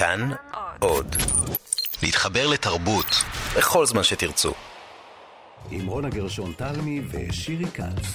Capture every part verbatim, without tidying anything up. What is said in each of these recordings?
כאן עוד. להתחבר לתרבות בכל זמן שתרצו. עם רונה גרשון תלמי ושירי כץ.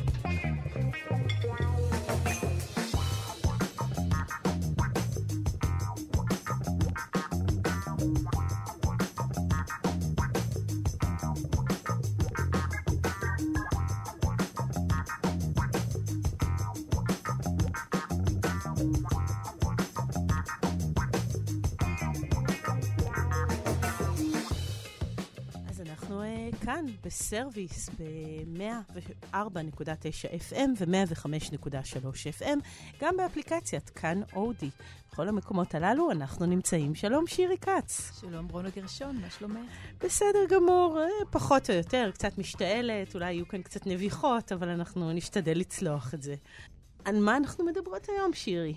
בסרוויס ב-מאה וארבע נקודה תשע אף אם ו-מאה וחמש נקודה שלוש אף אם, גם באפליקציית כאן אודי. בכל המקומות הללו אנחנו נמצאים. שלום שירי כץ. שלום רונה גרשון, מה שלומך? בסדר גמור, פחות או יותר, קצת משתעלת, אולי יהיו כאן קצת נביחות, אבל אנחנו נשתדל לצלוח את זה. על מה אנחנו מדברות היום, שירי?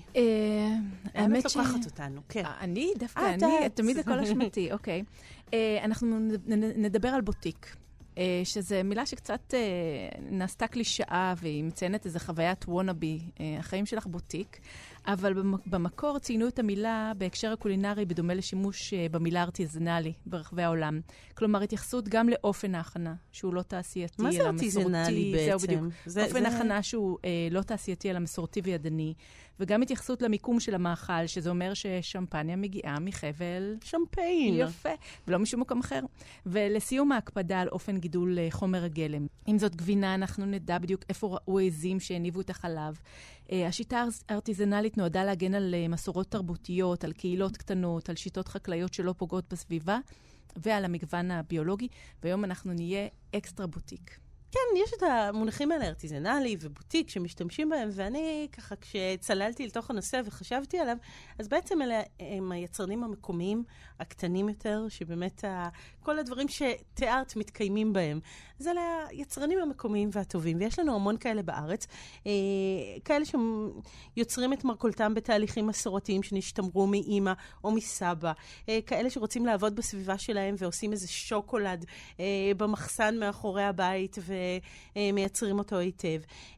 האמת ש... לוקחת אותנו, כן. אני, דווקא אני, תמיד הכל אשמתי, אוקיי. אנחנו נדבר על בוטיק. שזה מילה שקצת נעשתה קלישאה, והיא מציינת איזו חוויית וונאבי, החיים שלך בוטיק, אבל במקור ציינו את המילה בהקשר הקולינרי בדומה לשימוש במילה ארטיזנלי ברחבי העולם. כלומר, התייחסות גם לאופן ההכנה, שהוא לא תעשייתי, מה זה ארטיזנלי בעצם? זהו בדיוק. זה, אופן זה... הכנה שהוא אה, לא תעשייתי, אלא מסורתי וידני, וגם התייחסות למיקום של המאכל, שזה אומר ששמפניה מגיעה מחבל... שמפיין. יפה, ולא משום מקום אחר. ולסיום ההקפדה על אופן גידול אה, חומר הגלם. אם זאת גבינה, אנחנו נדע בדיוק איפה ראו עזים שהניבו את החלב. אה, השיטה הארטיזנלית נועדה להגן על uh, מסורות תרבותיות, על קהילות קטנות, על שיטות חקלאיות שלא פוגעות בסביבה, ועל המגוון הביולוגי, והיום אנחנו נהיה אקסטרה בוטיק. כן, יש את המונחים האלה, ארטיזנלי ובוטיק, שמשתמשים בהם, ואני ככה, כשצללתי לתוך הנושא וחשבתי עליו, אז בעצם אלה הם היצרנים המקומיים, הקטנים יותר, שבאמת ה... כל הדברים שתיארת מתקיימים בהם. אז אלה היצרנים המקומיים והטובים, ויש לנו המון כאלה בארץ, אה, כאלה שיוצרים את מרכולתם בתהליכים מסורתיים שנשתמרו מאמא או מסבא, אה, כאלה שרוצים לעבוד בסביבה שלהם ועושים איזה שוקולד אה, במחסן מאחורי הבית ו... מייצרים אותו היטב.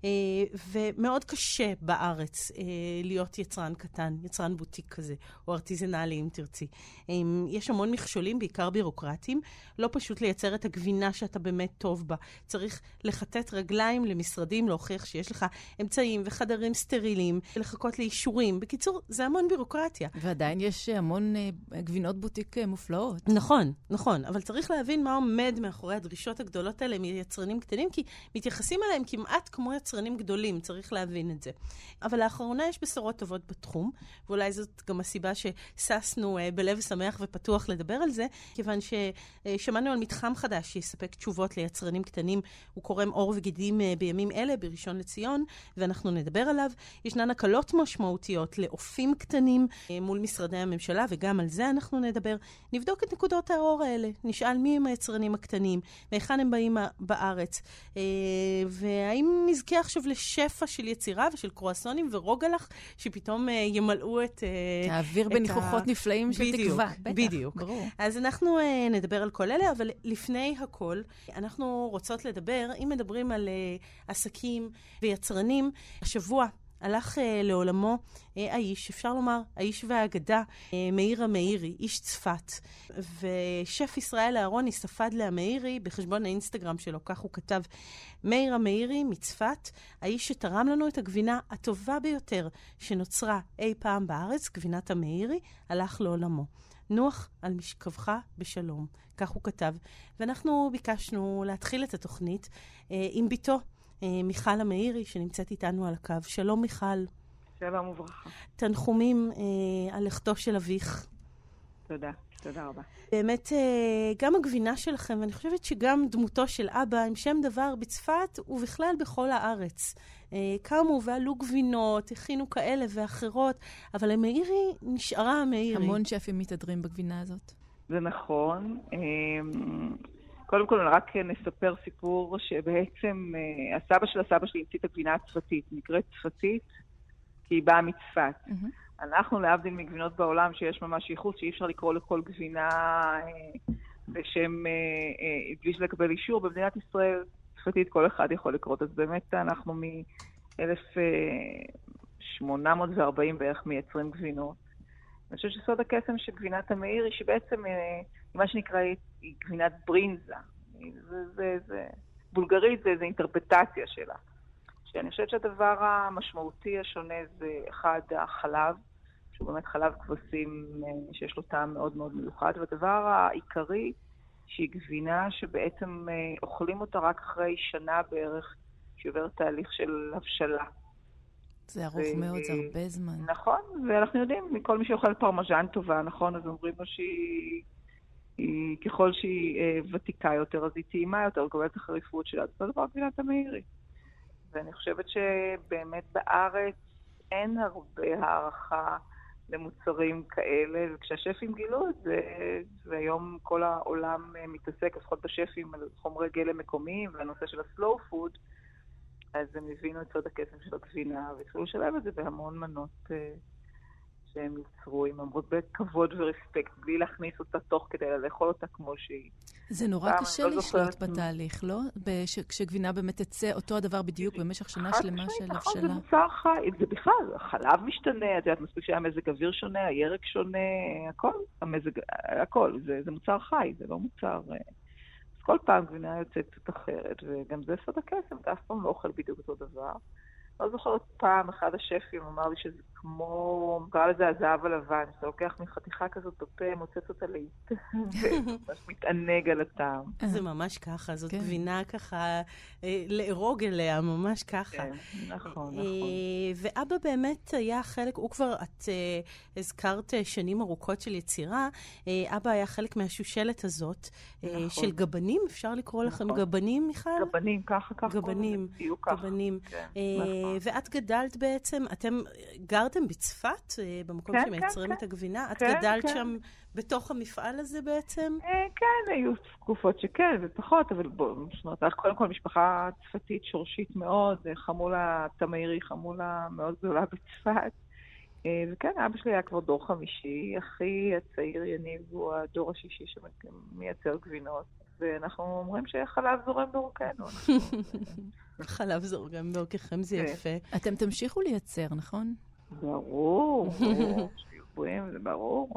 ומאוד קשה בארץ להיות יצרן קטן, יצרן בוטיק כזה, או ארטיזנלי אם תרצי. יש המון מכשולים, בעיקר בירוקרטיים, לא פשוט לייצר את הגבינה שאתה באמת טוב בה. צריך לחטט רגליים למשרדים, להוכיח שיש לך אמצעים וחדרים סטריליים, לחכות לאישורים. בקיצור, זה המון בירוקרטיה. ועדיין יש המון גבינות בוטיק מופלאות. נכון, נכון, אבל צריך להבין מה עומד מאחורי הדרישות הגדולות האלה מיצרנים קטנים, כי מתייחסים אליהם כמעט כמו יצרנים גדולים, צריך להבין את זה. אבל לאחרונה יש בשורות טובות בתחום, ואולי זאת גם הסיבה שססנו בלב שמח ופתוח לדבר על זה, כיוון ששמענו על מתחם חדש שיספק תשובות ליצרנים קטנים, הוא קורם אור וגידים בימים אלה בראשון לציון, ואנחנו נדבר עליו. ישנן הקלות משמעותיות לאופים קטנים מול משרדי הממשלה, וגם על זה אנחנו נדבר. נבדוק את נקודות האור האלה, נשאל מי הם היצרנים הקטנים, מהיכן הם באים בארץ, והאם נזכה עכשיו לשפע של יצירה ושל קרואסונים ורוגלח שפתאום ימלאו את... האוויר בניחוחות נפלאים של תקווה. בדיוק. אז אנחנו נדבר על כל אלה, אבל לפני הכל, אנחנו רוצות לדבר, אם מדברים על עסקים ויצרנים, השבוע הלך לעולמו האיש, אפשר לומר, האיש והאגדה, מאיר המאירי, איש צפת. ושף ישראל אהרוני ספד להמאירי בחשבון האינסטגרם שלו, כך הוא כתב, מאיר המאירי מצפת, האיש שתרם לנו את הגבינה הטובה ביותר שנוצרה אי פעם בארץ, גבינת המאירי, הלך לעולמו. נוח על משכבך בשלום, כך הוא כתב. ואנחנו ביקשנו להתחיל את התוכנית עם ביתו, מיכל המאירי, שנמצאת איתנו על הקו. שלום מיכל. שלום וברכה. תנחומים אה, על לכתו של אביך. תודה, תודה רבה. באמת, אה, גם הגבינה שלכם, ואני חושבת שגם דמותו של אבא, עם שם דבר בצפת ובכלל בכל הארץ. אה, קמו ועלו גבינות, הכינו כאלה ואחרות, אבל המאירי נשארה המאירי. המון שפים מתהדרים בגבינה הזאת. זה נכון. אה... קודם כל, רק נספר סיפור שבעצם אה, הסבא של הסבא שלי המציא את הגבינה הצפתית, נקראת צפתית, כי היא באה מצפת. Mm-hmm. אנחנו להבדיל מגבינות בעולם שיש ממש ייחוס, שאי אפשר לקרוא לכל גבינה אה, בשם, אה, אה, בלי לקבל אישור. במדינת ישראל, צפתית כל אחד יכול לקרוא. אז באמת אנחנו מ-אלף שמונה מאות וארבעים בערך מייצרים גבינות. אני חושבת שסוד הקסם של גבינת המאיר היא שבעצם, מה שנקרא, היא גבינת ברינזה. זה, זה, זה, בולגרית זה, זה אינטרפטציה שלה. שאני חושבת שהדבר המשמעותי השונה זה אחד החלב, שהוא באמת חלב כבשים שיש לו טעם מאוד מאוד מיוחד, והדבר העיקרי שהיא גבינה שבעצם אוכלים אותה רק אחרי שנה בערך, שעובר תהליך של הבשלה. זה ארוך ו... מאוד, זה הרבה זמן. נכון, ואנחנו יודעים, מכל מי שאוכל פרמז'ן טובה, נכון, אז אומרים לו שהיא, היא, ככל שהיא אה, ותיקה יותר, אז היא טעימה יותר, קובלת את החריפות שלה, זה דבר גבינת המאירי. ואני חושבת שבאמת בארץ אין הרבה הערכה למוצרים כאלה, וכשהשפים גילו את זה, והיום כל העולם מתעסק, לפחות בשפים, על חומרי גלם מקומיים, והנושא של הסלואו פוד, אז הם הבינו את סוד הקסם של הגבינה, והתחילו לשלב את זה בהמון מנות uh, שהם יצרו, עם המרות בכבוד ורספקט, בלי להכניס אותה תוך כדי לאכול אותה כמו שהיא. זה נורא קשה לא לשלוט בתהליך, לא? בש... כשגבינה באמת תצא אותו הדבר בדיוק במשך שנה שלמה של הבשלה. זה מוצר חי, זה בכלל, החלב משתנה, את יודעת, מספיק שהמזג אוויר שונה, הירק שונה, הכל, המזג, הכל, זה, זה מוצר חי, זה לא מוצר... כל פעם גבינה יוצאת אחרת, וגם זה סוד הקסם, אתה אף פעם לא אוכל בדיוק אותו דבר. לא זוכרת פעם, אחד השפים אמר לי שזה כמו, קרא לזה הזהב הלבן, שאתה לוקח מחתיכה כזאת בפה, מוצאת אותה לאט, וממש מתענג על הטעם. זה ממש ככה, זאת גבינה ככה, לארוג אליה, ממש ככה. כן, נכון, נכון. ואבא באמת היה חלק, הוא כבר, את הזכרת שנים ארוכות של יצירה, אבא היה חלק מהשושלת הזאת, של גבנים, אפשר לקרוא לכם גבנים, מיכל? גבנים, ככה, ככה. גבנים, גבנים. ואת גדלת בעצם, אתם גרתם בצפת, במקום שמייצרים את הגבינה? את גדלת שם בתוך המפעל הזה בעצם? כן, היו תקופות שכן, ופחות, אבל בואו, זאת אומרת, קודם כל משפחה צפתית שורשית מאוד, חמולה תמאירי, חמולה מאוד גדולה בצפת. וכן, אבא שלי היה כבר דור חמישי, אחי הצעיר יניב הוא הדור השישי שמייצר גבינות, ואנחנו אומרים שחלב זורם דורכנו. חלב זורם דורככם, זה יפה. אתם תמשיכו לייצר, נכון? ברור, ברור, שיובויים, זה ברור.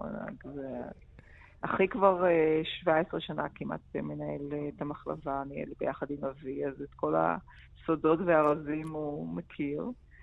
אחי כבר שבע עשרה שנה כמעט מנהל את המחלבה, אני ביחד עם אבי, אז את כל הסודות והרזים הוא מכיר.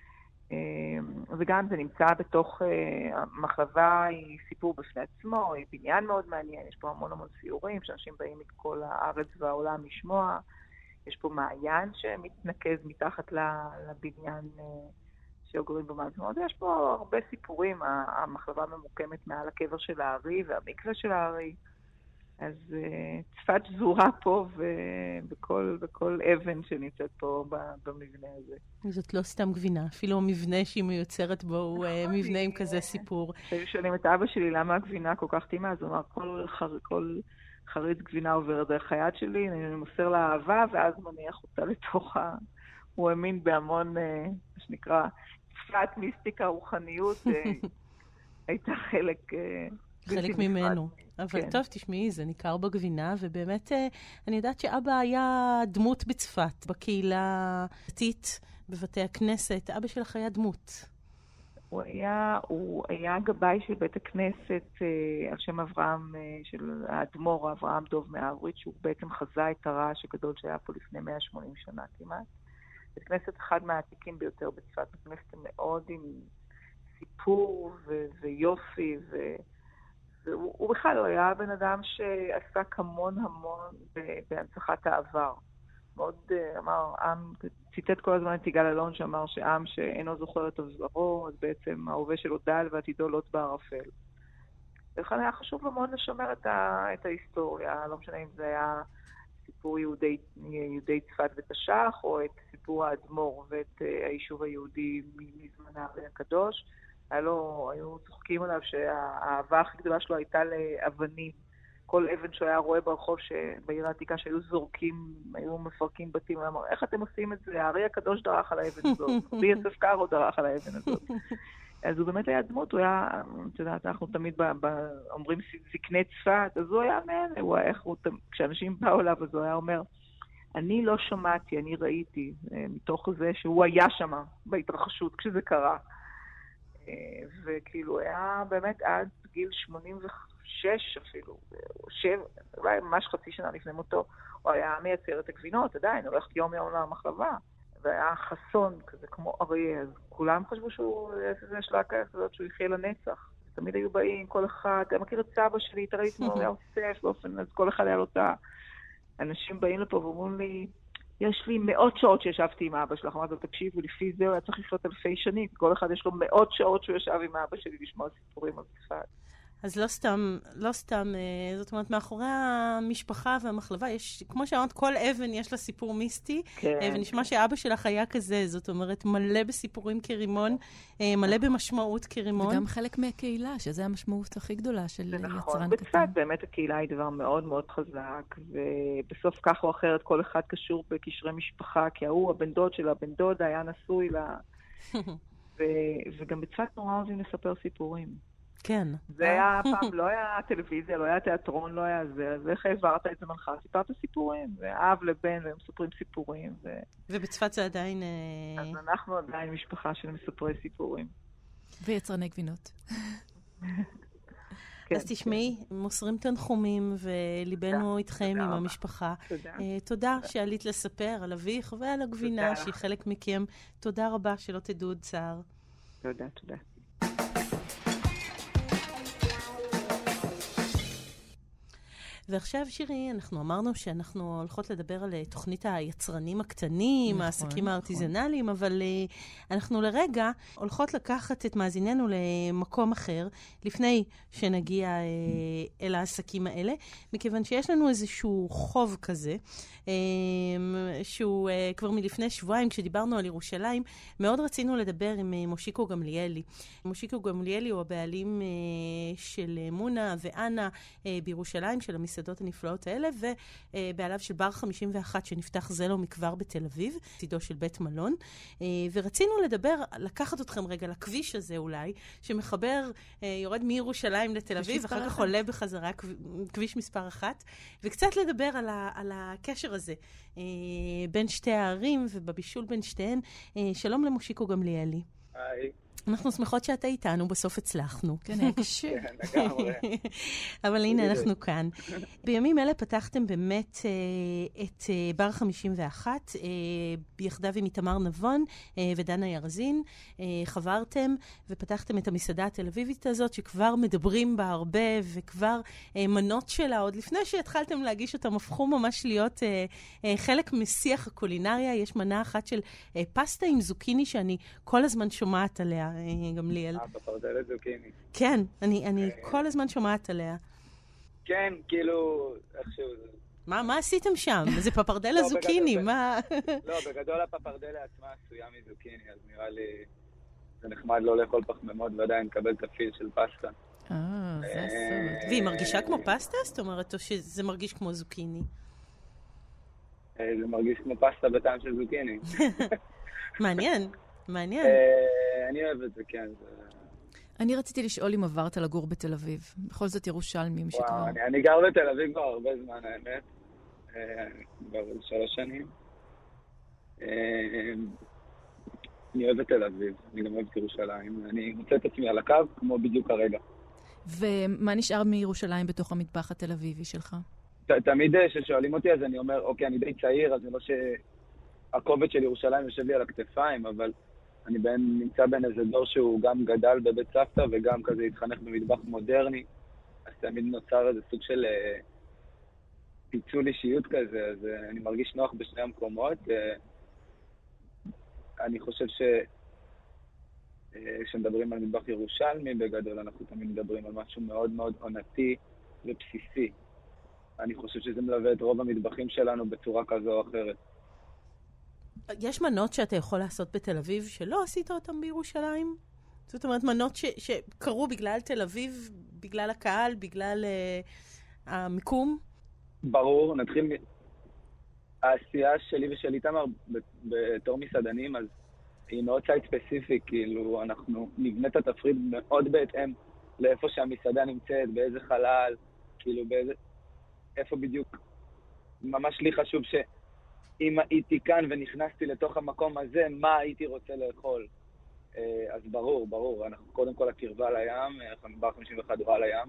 וגם זה נמצא בתוך המחלבה, היא סיפור בפני עצמו, היא בניין מאוד מעניין, יש פה המון המון סיורים, שאנשים באים את כל הארץ והעולם לשמוע, יש פה מעיין שמתנקז מתחת לבניין שאוגרים במעצמות, יש פה הרבה סיפורים, המחלבה ממוקמת מעל הקבר של הארי והמקווה של הארי, אז צפת זורה פה ובכל בכל אבן שנמצאת פה במבנה הזה. זאת לא סתם גבינה, אפילו המבנה שהיא מיוצרת בו הוא מבנה עם כזה סיפור. כשהיו שואלים את אבא שלי למה הגבינה כל כך טעימה, אז הוא אמר, כל, כל חריץ גבינה עובר דרך היד שלי, אני מוסר לה אהבה, ואז מניח אותה לתוך ה... הוא האמין בהמון, מה שנקרא, צפת מיסטיקה, רוחניות, הייתה חלק... חלק ממנו. אבל כן. טוב, תשמעי, זה ניכר בגבינה, ובאמת אני יודעת שאבא היה דמות בצפת, בקהילה דתית, בבתי הכנסת. אבא שלך היה דמות. הוא היה, הוא היה גבאי של בית הכנסת אה, על שם אברהם, אה, של האדמו"ר, אברהם דוב מהאורית, שהוא בעצם חזה את הרעש הגדול שהיה פה לפני מאה ושמונים שנה כמעט. בית כנסת אחד מהעתיקים ביותר בצפת, בית כנסת מאוד עם סיפור ו- ויופי ו... הוא בכלל לא היה בן אדם שעסק המון המון בהנצחת העבר. מאוד אמר, עם, ציטט כל הזמן את יגאל אלון שאמר שעם שאינו זוכר את עברו, אז בעצם ההווה שלו דל ועתידו לוט בערפל. ולכן היה חשוב לו מאוד לשמר את, ה, את ההיסטוריה, לא משנה אם זה היה סיפור יהודי, יהודי צפת ותש"ח, או את סיפור האדמו"ר ואת היישוב היהודי מזמן הארי הקדוש. היה לו, היו צוחקים עליו שהאהבה הכי גדולה שלו הייתה לאבנים. כל אבן שהוא היה רואה ברחוב בעיר העתיקה שהיו זורקים, היו מפרקים בתים, הוא אמר, איך אתם עושים את זה? הארי הקדוש דרך על האבן הזאת, בי יוסף קארו דרך על האבן הזאת. אז הוא באמת היה דמות, הוא היה, אתה יודע, אנחנו תמיד אומרים זקני צפת, אז הוא היה מאלה, הוא היה, כשאנשים באו אליו, אז הוא היה אומר, אני לא שמעתי, אני ראיתי, מתוך זה שהוא היה שם בהתרחשות כשזה קרה. וכאילו היה באמת עד בגיל שמונים ושש אפילו, או שבע, אולי ממש חצי שנה לפני מותו, הוא היה מייצר את הגבינות, עדיין, הולכת יום יום למחלבה, והיה חסון כזה כמו אריה, אז כולם חשבו שהוא, יש לה כזאת שהוא יחיה לנצח. תמיד היו באים, כל אחד, אתה מכיר את סבא שלי, תראי את מור, היה אוסף באופן, אז כל אחד היה לו את האנשים באים לפה ואומרים לי, יש לי מאות שעות שישבתי עם אבא שלך, אמרתי, תקשיבו, לפי זה הוא היה צריך לחיות אלפי שנים, כל אחד יש לו מאות שעות שהוא ישב עם אבא שלי לשמוע סיפורים על צפת. אז לא סתם, לא סתם, זאת אומרת, מאחורי המשפחה והמחלבה, יש, כמו שאמרת, כל אבן יש לה סיפור מיסטי, כן. ונשמע שאבא שלך היה כזה, זאת אומרת, מלא בסיפורים כרימון, מלא במשמעות כרימון. וגם חלק מהקהילה, שזה המשמעות הכי גדולה של יצרן קטן. נכון, בצפת באמת הקהילה היא דבר מאוד מאוד חזק, ובסוף כך או אחרת כל אחד קשור בקשרי משפחה, כי ההוא, הבן דוד של הבן דוד היה נשוי לה, וגם בצפת נורא אוהבים לספר סיפורים. כן. זה היה פעם, לא היה טלוויזיה, לא היה תיאטרון, לא היה זה, אז איך העברת את זמנך? סיפרת סיפורים, ואב לבן, והם מספרים סיפורים. ובצפת זה עדיין... אז אנחנו עדיין משפחה של מספרי סיפורים. ויצרני גבינות. אז תשמעי, מוסרים תנחומים, וליבנו איתכם עם המשפחה. תודה שעלית לספר על אביך ועל הגבינה, שהיא חלק מכם. תודה רבה, שלא תדעו עוד צער. תודה, תודה. ועכשיו, שירי, אנחנו אמרנו שאנחנו הולכות לדבר על תוכנית היצרנים הקטנים, נכון, העסקים הארטיזנליים, נכון. אבל uh, אנחנו לרגע הולכות לקחת את מאזיננו למקום אחר, לפני שנגיע uh, אל העסקים האלה, מכיוון שיש לנו איזשהו חוב כזה, uh, שהוא uh, כבר מלפני שבועיים, כשדיברנו על ירושלים, מאוד רצינו לדבר עם uh, מושיקו גמליאלי. מושיקו גמליאלי הוא הבעלים uh, של מונה ואנה uh, בירושלים, של המסעדות, המסעדות הנפלאות האלה, ובעליו של בר חמישים ואחת שנפתח זלו מכבר בתל אביב, צידו של בית מלון, ורצינו לדבר, לקחת אתכם רגע לכביש הזה אולי, שמחבר, יורד מירושלים לתל אביב, ואחר כך עולה בחזרה, כביש מספר אחת, וקצת לדבר על, ה, על הקשר הזה בין שתי הערים ובבישול בין שתיהן. שלום למושיקו גמליאלי. היי. אנחנו שמחות שאתה איתנו, בסוף הצלחנו. כן, הקשה. כן, לגמרי. אבל הנה, אנחנו כאן. בימים אלה פתחתם באמת את בר חמישים ואחת, ביחדיו עם איתמר נבון ודנה ירזין. חברתם ופתחתם את המסעדה התל אביבית הזאת, שכבר מדברים בה הרבה, וכבר מנות שלה, עוד לפני שהתחלתם להגיש אותם, הפכו ממש להיות חלק משיח הקולינריה. יש מנה אחת של פסטה עם זוקיני, שאני כל הזמן שומעת עליה. גמליאל. אה, פפרדלת זוקיני. כן, אני, אני כל הזמן שומעת עליה. כן, כאילו, איכשהו... מה, מה עשיתם שם? זה פפרדלה זוקיני, מה? לא, בגדול הפפרדלה עצמה עשויה מזוקיני, אז נראה לי זה נחמד לא לאכול פחמימות ועדיין לקבל תפעיל של פסטה. אה, זה הסוד. והיא מרגישה כמו פסטה? זאת אומרת, או שזה מרגיש כמו זוקיני? זה מרגיש כמו פסטה בטעם של זוקיני. מעניין. מעניין. אני אוהב את זה, כן. אני רציתי לשאול אם עברת לגור בתל אביב. בכל זאת ירושלמים שכבר... אני גר בתל אביב כבר הרבה זמן, האמת. כבר שלוש שנים. אני אוהב את תל אביב, אני גם אוהב את ירושלים. אני מוצא את עצמי על הקו, כמו בדיוק הרגע. ומה נשאר מירושלים בתוך המטבח התל אביבי שלך? תמיד כששואלים אותי, אז אני אומר, אוקיי, אני די צעיר, אז זה לא ש... הכובד של ירושלים יושב לי על הכתפיים, אבל אני בין, נמצא בין איזה דור שהוא גם גדל בבית סבתא וגם כזה התחנך במטבח מודרני, אז תמיד נוצר איזה סוג של אה, פיצול אישיות כזה, אז אה, אני מרגיש נוח בשני המקומות. אה, אני חושב ש... אה, כשמדברים על מטבח ירושלמי, בגדול אנחנו תמיד מדברים על משהו מאוד מאוד עונתי ובסיסי. אני חושב שזה מלווה את רוב המטבחים שלנו בצורה כזו או אחרת. יש מנות שאתה יכול לעשות בתל אביב שלא עשית אותם בירושלים? זאת אומרת, מנות ש- שקרו בגלל תל אביב, בגלל הקהל, בגלל uh, המיקום? ברור, נתחיל מ... העשייה שלי ושל איתמר בתור מסעדנים, אז היא מאוד סייט ספציפי, כאילו אנחנו נבנה את התפריד מאוד בהתאם לאיפה שהמסעדה נמצאת, באיזה חלל, כאילו באיזה... איפה בדיוק. ממש לי חשוב ש... אם הייתי כאן ונכנסתי לתוך המקום הזה, מה הייתי רוצה לאכול? אז ברור, ברור. אנחנו קודם כל הקרבה לים, בר חמישים ואחת הוא על הים.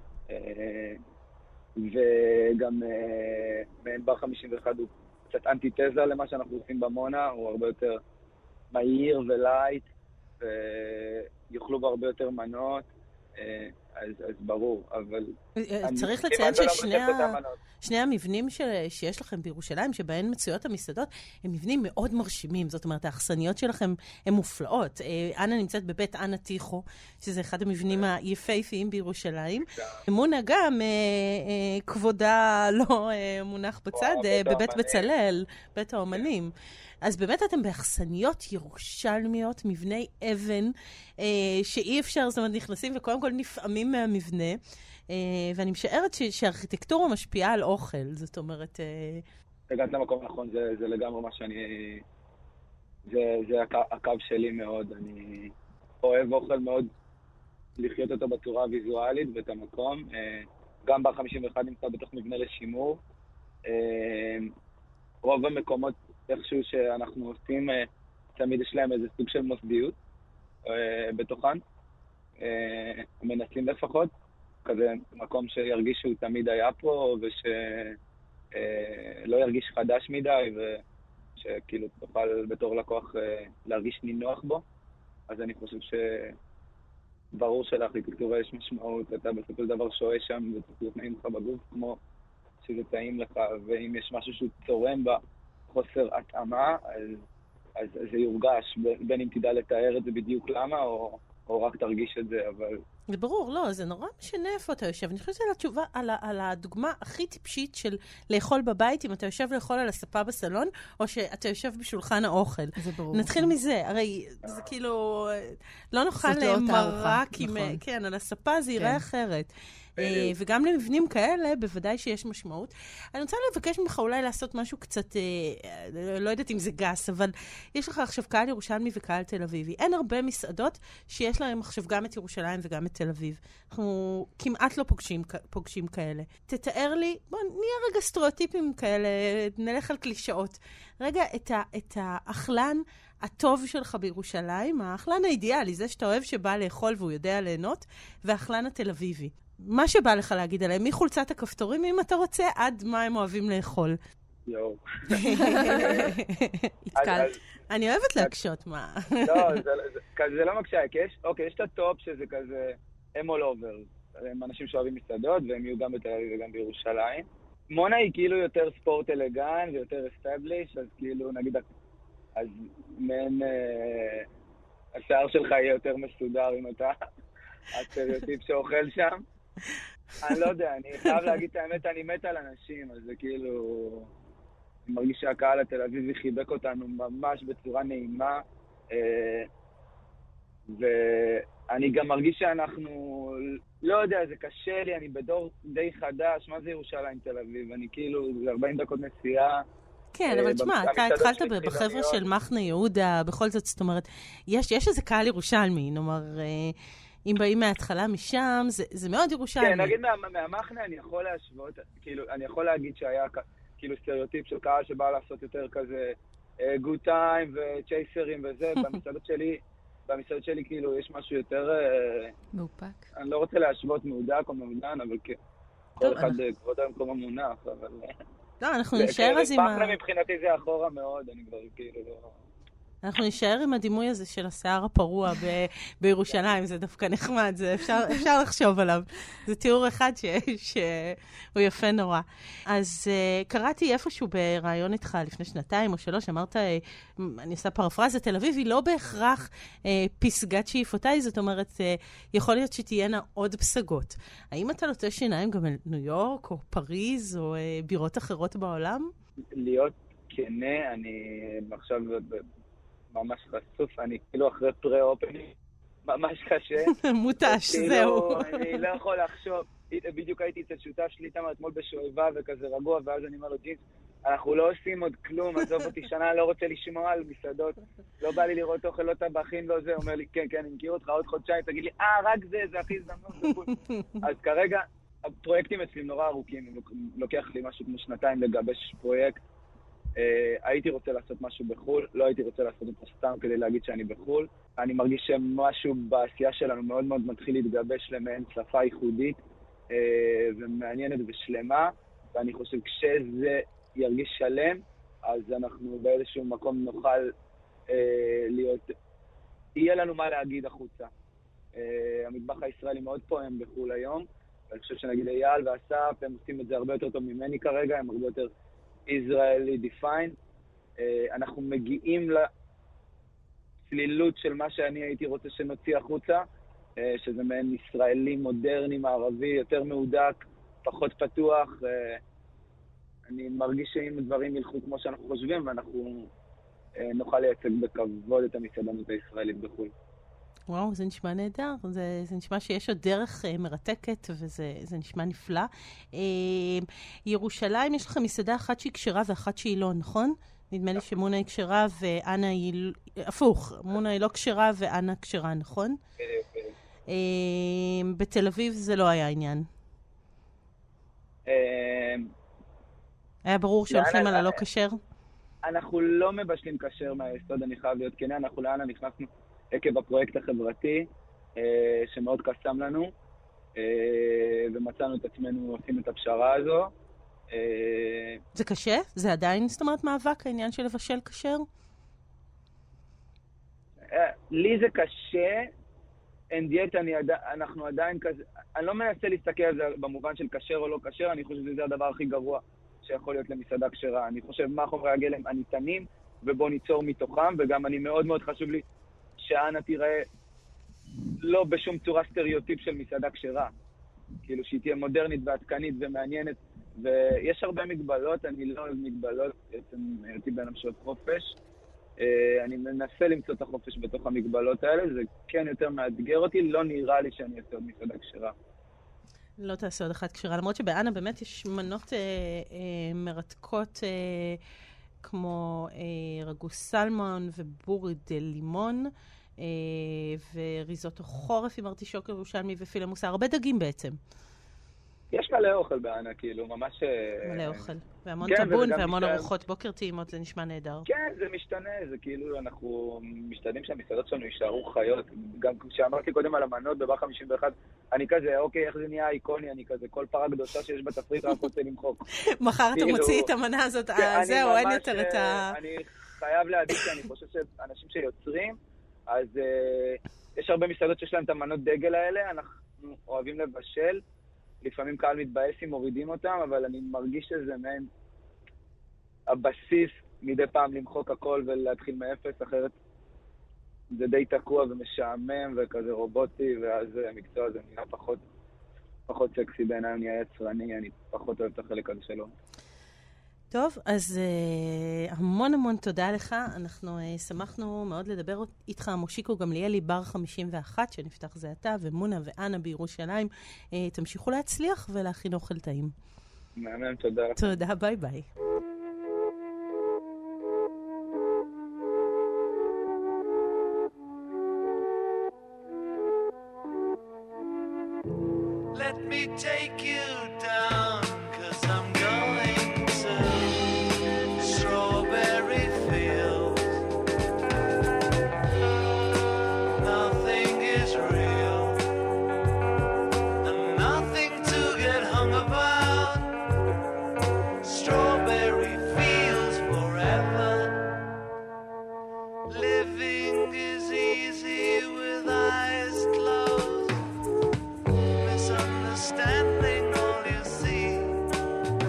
וגם מעין בר חמישים ואחת הוא קצת אנטיתזה למה שאנחנו עושים במונה, הוא הרבה יותר מהיר ולייט, ויוכלו בו הרבה יותר מנות, אז, אז ברור, אבל... צריך לציין ששני המבנים שיש לכם בירושלים, שבהן מצויות המסעדות, הם מבנים מאוד מרשימים, זאת אומרת, האכסניות שלכם הן מופלאות. אנה נמצאת בבית אנה טיחו, שזה אחד המבנים היפהפיים בירושלים. מונה גם, כבודה לא מונח בצד, בבית בצלאל, בית האומנים. אז באמת אתם באכסניות ירושלמיות, מבני אבן, אה, שאי אפשר, זאת אומרת, נכנסים וקודם כל נפעמים מהמבנה, אה, ואני משערת ש- שהארכיטקטורה משפיעה על אוכל, זאת אומרת... אה... הגעת למקום נכון, זה, זה לגמרי מה שאני... זה, זה הקו, הקו שלי מאוד, אני אוהב אוכל מאוד לחיות אותו בצורה הוויזואלית ואת המקום. אה, גם בר חמישים ואחת נמצא בתוך מבנה לשימור. אה, רוב המקומות איכשהו שאנחנו עושים, תמיד יש להם איזה סוג של מוסדיות בתוכן. מנסים לפחות, כזה מקום שירגיש שהוא תמיד היה פה, ושלא ירגיש חדש מדי, ושכאילו תוכל בתור לקוח להרגיש נינוח בו. אז אני חושב שברור שלארכיטקטורה יש משמעות, אתה בסופו של דבר שואה שם, וצריך נעים לך בגוף, כמו שזה טעים לך, ואם יש משהו שהוא צורם בה, חוסר התאמה, אז, אז, אז זה יורגש, בין אם תדע לתאר את זה בדיוק למה, או, או רק תרגיש את זה, אבל... זה ברור, לא, זה נורא משנה איפה אתה יושב. אני חושבת על התשובה, על, על הדוגמה הכי טיפשית של לאכול בבית, אם אתה יושב לאכול על הספה בסלון, או שאתה יושב בשולחן האוכל. זה ברור. נתחיל מזה, הרי זה כאילו, לא נוכל מרק עם, נכון. כן, על הספה זה יראה כן. אחרת. וגם למבנים כאלה, בוודאי שיש משמעות. אני רוצה לבקש ממך אולי לעשות משהו קצת, לא יודעת אם זה גס, אבל יש לך עכשיו קהל ירושלמי וקהל תל אביבי. אין הרבה מסעדות שיש להם עכשיו גם את ירושלים וגם את תל אביב. אנחנו כמעט לא פוגשים, פוגשים כאלה. תתאר לי, בוא נהיה רגע סטריאוטיפים כאלה, נלך על קלישאות. רגע, את, ה, את האכלן הטוב שלך בירושלים, האכלן האידיאלי, זה שאתה אוהב שבא לאכול והוא יודע ליהנות, והאכלן התל אביבי. מה שבא לך להגיד עליהם, מחולצת הכפתורים, אם אתה רוצה, עד מה הם אוהבים לאכול. יואו. אני אוהבת להקשות, מה? לא, זה לא מקשה, אוקיי, יש את הטופ שזה כזה, הם all over. הם אנשים שאוהבים מסעדות, והם יהיו גם בתל אביב וגם בירושלים. מונה היא כאילו יותר ספורט אלגן ויותר אסטבליש, אז כאילו, נגיד, אז מעין, השיער שלך יהיה יותר מסודר אם אתה הסטריאוטיפ שאוכל שם. אני לא יודע, אני חייב להגיד את האמת, אני מת על אנשים, אז זה כאילו... אני מרגיש שהקהל התל אביבי חיבק אותנו ממש בצורה נעימה, ואני גם מרגיש שאנחנו... לא יודע, זה קשה לי, אני בדור די חדש, מה זה ירושלים תל אביב? אני כאילו, זה ארבעים דקות נסיעה. כן, אבל תשמע, אתה התחלת בחבר'ה של מחנה יהודה, בכל זאת, זאת אומרת, יש איזה קהל ירושלמי, נאמר... אם באים מההתחלה משם, זה, זה מאוד ירושלמי. כן, נגיד מה, מהמחנה אני יכול להשוות, כאילו, אני יכול להגיד שהיה כאילו סטריאוטיפ של קהל שבא לעשות יותר כזה גוד טיים וצ'ייסרים וזה, במסעדות שלי, במסעדות שלי כאילו יש משהו יותר... מאופק. אני לא רוצה להשוות מהודק או מהודן, אבל כן. כל אחד כבוד המקום המונח, אבל... לא, אנחנו נשאר אז עם ה... מחנה מבחינתי זה אחורה מאוד, אני כבר כאילו לא... אנחנו נשאר עם הדימוי הזה של השיער הפרוע ב- בירושלים, זה דווקא נחמד, זה אפשר, אפשר לחשוב עליו. זה תיאור אחד ש- שהוא יפה נורא. אז uh, קראתי איפשהו ברעיון איתך לפני שנתיים או שלוש, אמרת, uh, אני עושה פרפרזה, תל אביב היא לא בהכרח uh, פסגת שאיפותיי, זאת אומרת, uh, יכול להיות שתהיינה עוד פסגות. האם אתה נוטה שיניים גם על ניו יורק או פריז או uh, בירות אחרות בעולם? להיות כנה, אני עכשיו... ממש חשוף, אני כאילו אחרי פרה-אופנינג, ממש קשה. מוטש, זהו. אני לא יכול לחשוב, בדיוק הייתי אצל שותף שלי, תמר, אתמול בשואבה וכזה רגוע, ואז אני אומר לו, ג'ינס, אנחנו לא עושים עוד כלום, עזוב אותי שנה, לא רוצה לשמוע על מסעדות, לא בא לי לראות אוכל, לא טבחים, לא זה, אומר לי, כן, כן, אני מכיר אותך עוד חודשיים, תגיד לי, אה, רק זה, זה הכי הזדמנות. אז כרגע, הפרויקטים אצלי נורא ארוכים, לוקח לי משהו כמו שנתיים לגבש פרויקט, הייתי רוצה לעשות משהו בחול, לא הייתי רוצה לעשות אותו סתם כדי להגיד שאני בחול. אני מרגיש שמשהו בעשייה שלנו מאוד מאוד מתחיל להתגבש למעין שפה ייחודית ומעניינת ושלמה, ואני חושב כשזה ירגיש שלם, אז אנחנו באיזשהו מקום נוכל להיות, יהיה לנו מה להגיד החוצה. המטבח הישראלי מאוד פועם בחול היום, ואני חושב שנגיד אייל ואסף, הם עושים את זה הרבה יותר טוב ממני כרגע, הם הרבה יותר ישראלי דיפיין. אנחנו מגיעים לצלילות של מה שאני הייתי רוצה שנוציא החוצה, שזה מעין ישראלי מודרני, מערבי, יותר מהודק, פחות פתוח. אני מרגיש שאם דברים ילכו כמו שאנחנו חושבים, ואנחנו נוכל לייצג בכבוד את המסעדנות הישראלית בחו"ל. וואו, זה נשמע נהדר. זה, זה נשמע שיש עוד דרך אה, מרתקת, וזה זה נשמע נפלא. אה, ירושלים, יש לך מסעדה אחת שהיא קשרה ואחת שהיא לא, נכון? נדמה לי שמונה היא קשרה ואנה היא... הפוך, מונה היא לא קשרה ואנה קשרה, נכון? אה, בתל אביב זה לא היה עניין. היה ברור שהולכים על הלא קשר? אנחנו לא מבשלים קשר מהיסוד, אני חייב להיות כנה, אנחנו לאנה נכנסנו עקב הפרויקט החברתי, שמאוד קסם לנו, ומצאנו את עצמנו עושים את הפשרה הזו. זה קשה? זה עדיין, זאת אומרת, מאבק, העניין של לבשל קשר? לי זה קשה, אין דיאטה, אנחנו עדיין כזה, אני לא מנסה להסתכל על זה במובן של קשר או לא קשר, אני חושב שזה הדבר הכי גרוע שיכול להיות למסעדה כשרה. אני חושב מה חומרי הגלם הניתנים, ובוא ניצור מתוכם, וגם אני מאוד מאוד חשוב לי שאנה תראה לא בשום צורה סטריאוטיפ של מסעדה כשרה. כאילו שהיא תהיה מודרנית ועדכנית ומעניינת, ויש הרבה מגבלות, אני לא אוהב מגבלות, בעצם הייתי בן המשעות חופש. אני מנסה למצוא את החופש בתוך המגבלות האלה, זה כן יותר מאתגר אותי, לא נראה לי שאני אעשה עוד מסעדה כשרה. לא תעשה עוד אחת כשרה, למרות שבאנה באמת יש מנות אה, אה, מרתקות אה, כמו אה, רגו סלמון ובורי דה לימון, אה, וריזוטו חורף עם ארטישוק ירושלמי ופילה מוסה, הרבה דגים בעצם. יש מלא אוכל באנה, כאילו, ממש... מלא אוכל. והמון כן, טבון והמון משתנה... ארוחות בוקר טעימות, זה נשמע נהדר. כן, זה משתנה, זה כאילו, אנחנו משתדלים שהמסעדות שלנו יישארו חיות. גם כשאמרתי קודם על המנות בבר חמישים ואחת, אני כזה, אוקיי, איך זה נהיה איקוני, אני כזה, כל פרה קדושה שיש בתפריט רק רוצה למחוק. מחר אתה מוציא את המנה הזאת, זהו, אין יותר את ה... אני חייב להגיד שאני חושב שאנשים שיוצרים, אז יש הרבה מסעדות שיש להם את המנות דגל האלה, אנחנו אוהבים לבשל. לפעמים קהל מתבאס אם מורידים אותם, אבל אני מרגיש שזה מעין הבסיס מדי פעם למחוק הכל ולהתחיל מאפס, אחרת זה די תקוע ומשעמם וכזה רובוטי, ואז המקצוע הזה נהיה פחות, פחות סקסי בעיניי, נהיה יצרני, אני פחות אוהב את החלק הזה שלו. טוב, אז uh, המון המון תודה לך. אנחנו uh, שמחנו מאוד לדבר איתך, מושיקו גמליאלי, בר חמישים ואחת, שנפתח זה עתה, ומונה ואנה בירושלים. Uh, תמשיכו להצליח ולהכין אוכל טעים. מאמן, תודה לך. תודה, ביי ביי. Let me take you down, 'cause I'm going to strawberry fields. Nothing is real, and nothing to get hung about. Strawberry fields forever. Living is easy with eyes closed. Misunderstanding all you see.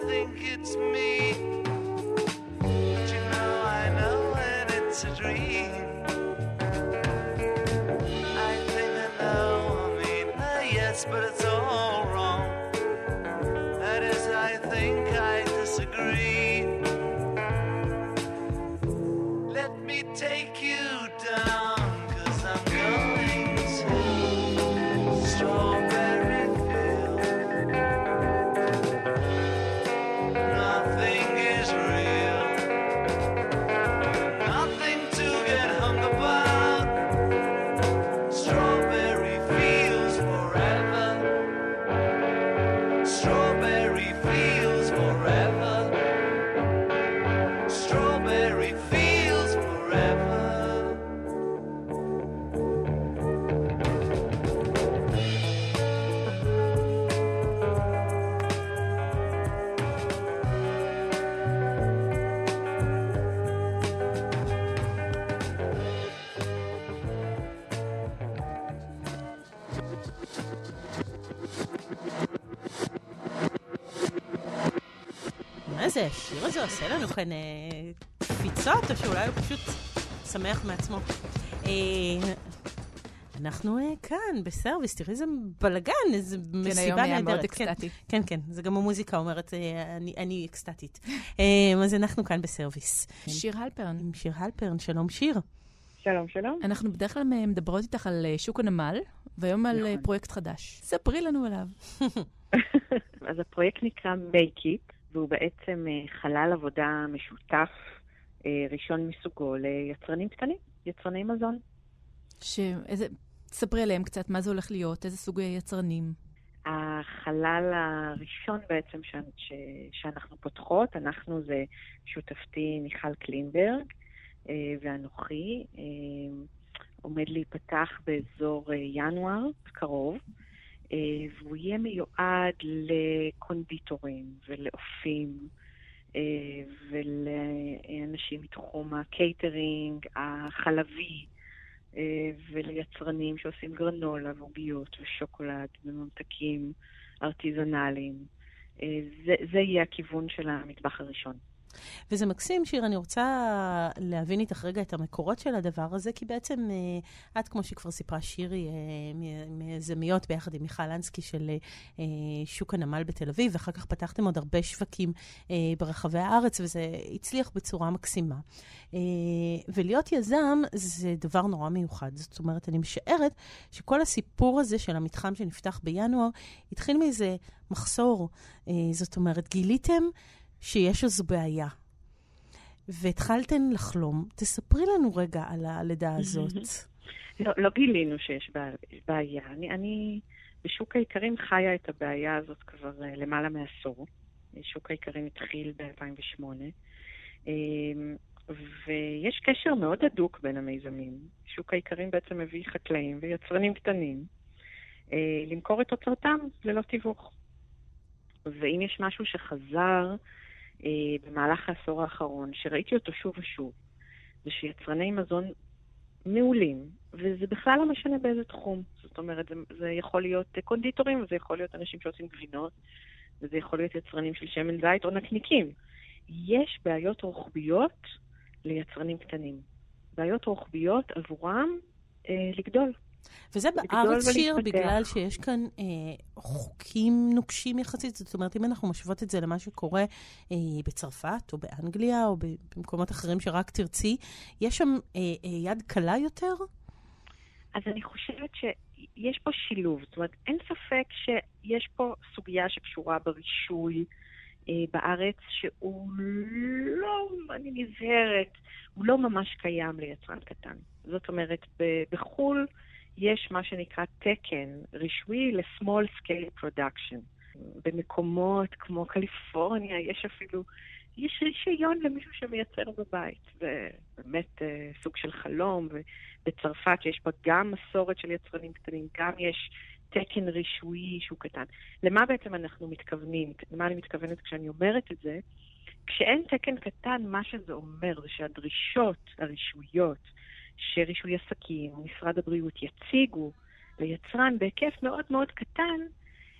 think it's me. But you know I know when it's a dream. I think I know, I mean, uh, yes, but it's all wrong. That is, I think I disagree. Let me take you down, 'cause I'm going to Strawberry Field. Nothing is real, nothing to get hung about. Strawberry fields forever. Strawberry fields forever. Strawberry fields forever. מה זה, השיר הזה עושה לנו כאן אה, קפיצות, או שאולי הוא פשוט שמח מעצמו. אה, אנחנו אה, כאן, בסרוויס, תראי איזה בלגן, איזה מסיבה היום היה מאוד נהדרת. כן, אקסטטי. כן, כן, זה גם המוזיקה אומרת, אה, אני, אני אקסטטית. אה, אז אנחנו כאן בסרוויס. שיר הלפרן. עם שיר הלפרן, שלום שיר. שלום, שלום. אנחנו בדרך כלל מדברות איתך על אה, שוק הנמל, והיום על אה, פרויקט חדש. ספרי לנו עליו. אז הפרויקט נקרא Make It, והוא בעצם אה, חלל עבודה משותף, אה, ראשון מסוגו ליצרנים קטנים, יצרני מזון. שאיזה... ספרי עליהם קצת, מה זה הולך להיות, איזה סוג יצרנים. החלל הראשון בעצם ש... ש... שאנחנו פותחות, אנחנו זה שותפתי מיכל קלינברג אה, ואנוכי, אה, עומד להיפתח באזור אה, ינואר, קרוב, אה, והוא יהיה מיועד לקונדיטורים ולאופים, אה, ולאנשים מתחום הקייטרינג, החלבי, וליצרנים שעושים גרנולה ועוגיות ושוקולד וממתקים ארטיזנליים. זה, זה יהיה הכיוון של המטבח הראשון. וזה מקסים, שיר, אני רוצה להבין איתך רגע את המקורות של הדבר הזה, כי בעצם את, כמו שכבר סיפרה שירי, מזמיות ביחד עם מיכל לנסקי של שוק הנמל בתל אביב, ואחר כך פתחתם עוד הרבה שווקים ברחבי הארץ, וזה הצליח בצורה מקסימה. ולהיות יזם זה דבר נורא מיוחד. זאת אומרת, אני משערת שכל הסיפור הזה של המתחם שנפתח בינואר, התחיל מאיזה מחסור. זאת אומרת, גיליתם שיש איזו בעיה. והתחלתן לחלום. תספרי לנו רגע על הלידה הזאת. לא, לא גילינו שיש בעיה. אני, אני בשוק האיכרים חיה את הבעיה הזאת כבר למעלה מעשור. שוק האיכרים התחיל ב-אלפיים ושמונה. ויש קשר מאוד הדוק בין המיזמים. שוק האיכרים בעצם מביא חקלאים ויצרנים קטנים למכור את תוצרתם ללא תיווך. ואם יש משהו שחזר במהלך העשור האחרון, שראיתי אותו שוב ושוב, זה שיצרני מזון מעולים, וזה בכלל לא משנה באיזה תחום. זאת אומרת, זה, זה יכול להיות קונדיטורים, וזה יכול להיות אנשים שעושים גבינות, וזה יכול להיות יצרנים של שמן זית או נקניקים. יש בעיות רוחביות ליצרנים קטנים. בעיות רוחביות עבורם אה, לגדול. וזה בארץ, שיר, בגלל שיש כאן אה, חוקים נוקשים יחסית. זאת אומרת, אם אנחנו משוות את זה למה שקורה אה, בצרפת או באנגליה או במקומות אחרים שרק תרצי, יש שם אה, אה, יד קלה יותר? אז אני חושבת שיש פה שילוב. זאת אומרת, אין ספק שיש פה סוגיה שקשורה ברישוי אה, בארץ, שהוא לא, אני נזהרת, הוא לא ממש קיים ליצרן קטן. זאת אומרת, ב- בחול יש מה שנקרא תקן רישוי ל-small scale production. במקומות כמו קליפורניה יש אפילו, יש רישיון למישהו שמייצר בבית. זה באמת uh, סוג של חלום, ובצרפת שיש בה גם מסורת של יצרנים קטנים, גם יש תקן רישויי שהוא קטן. למה בעצם אנחנו מתכוונים? למה אני מתכוונת כשאני אומרת את זה? כשאין תקן קטן, מה שזה אומר זה שהדרישות הרישויות שרישוי עסקים, משרד הבריאות יציגו ליצרן בהיקף מאוד מאוד קטן,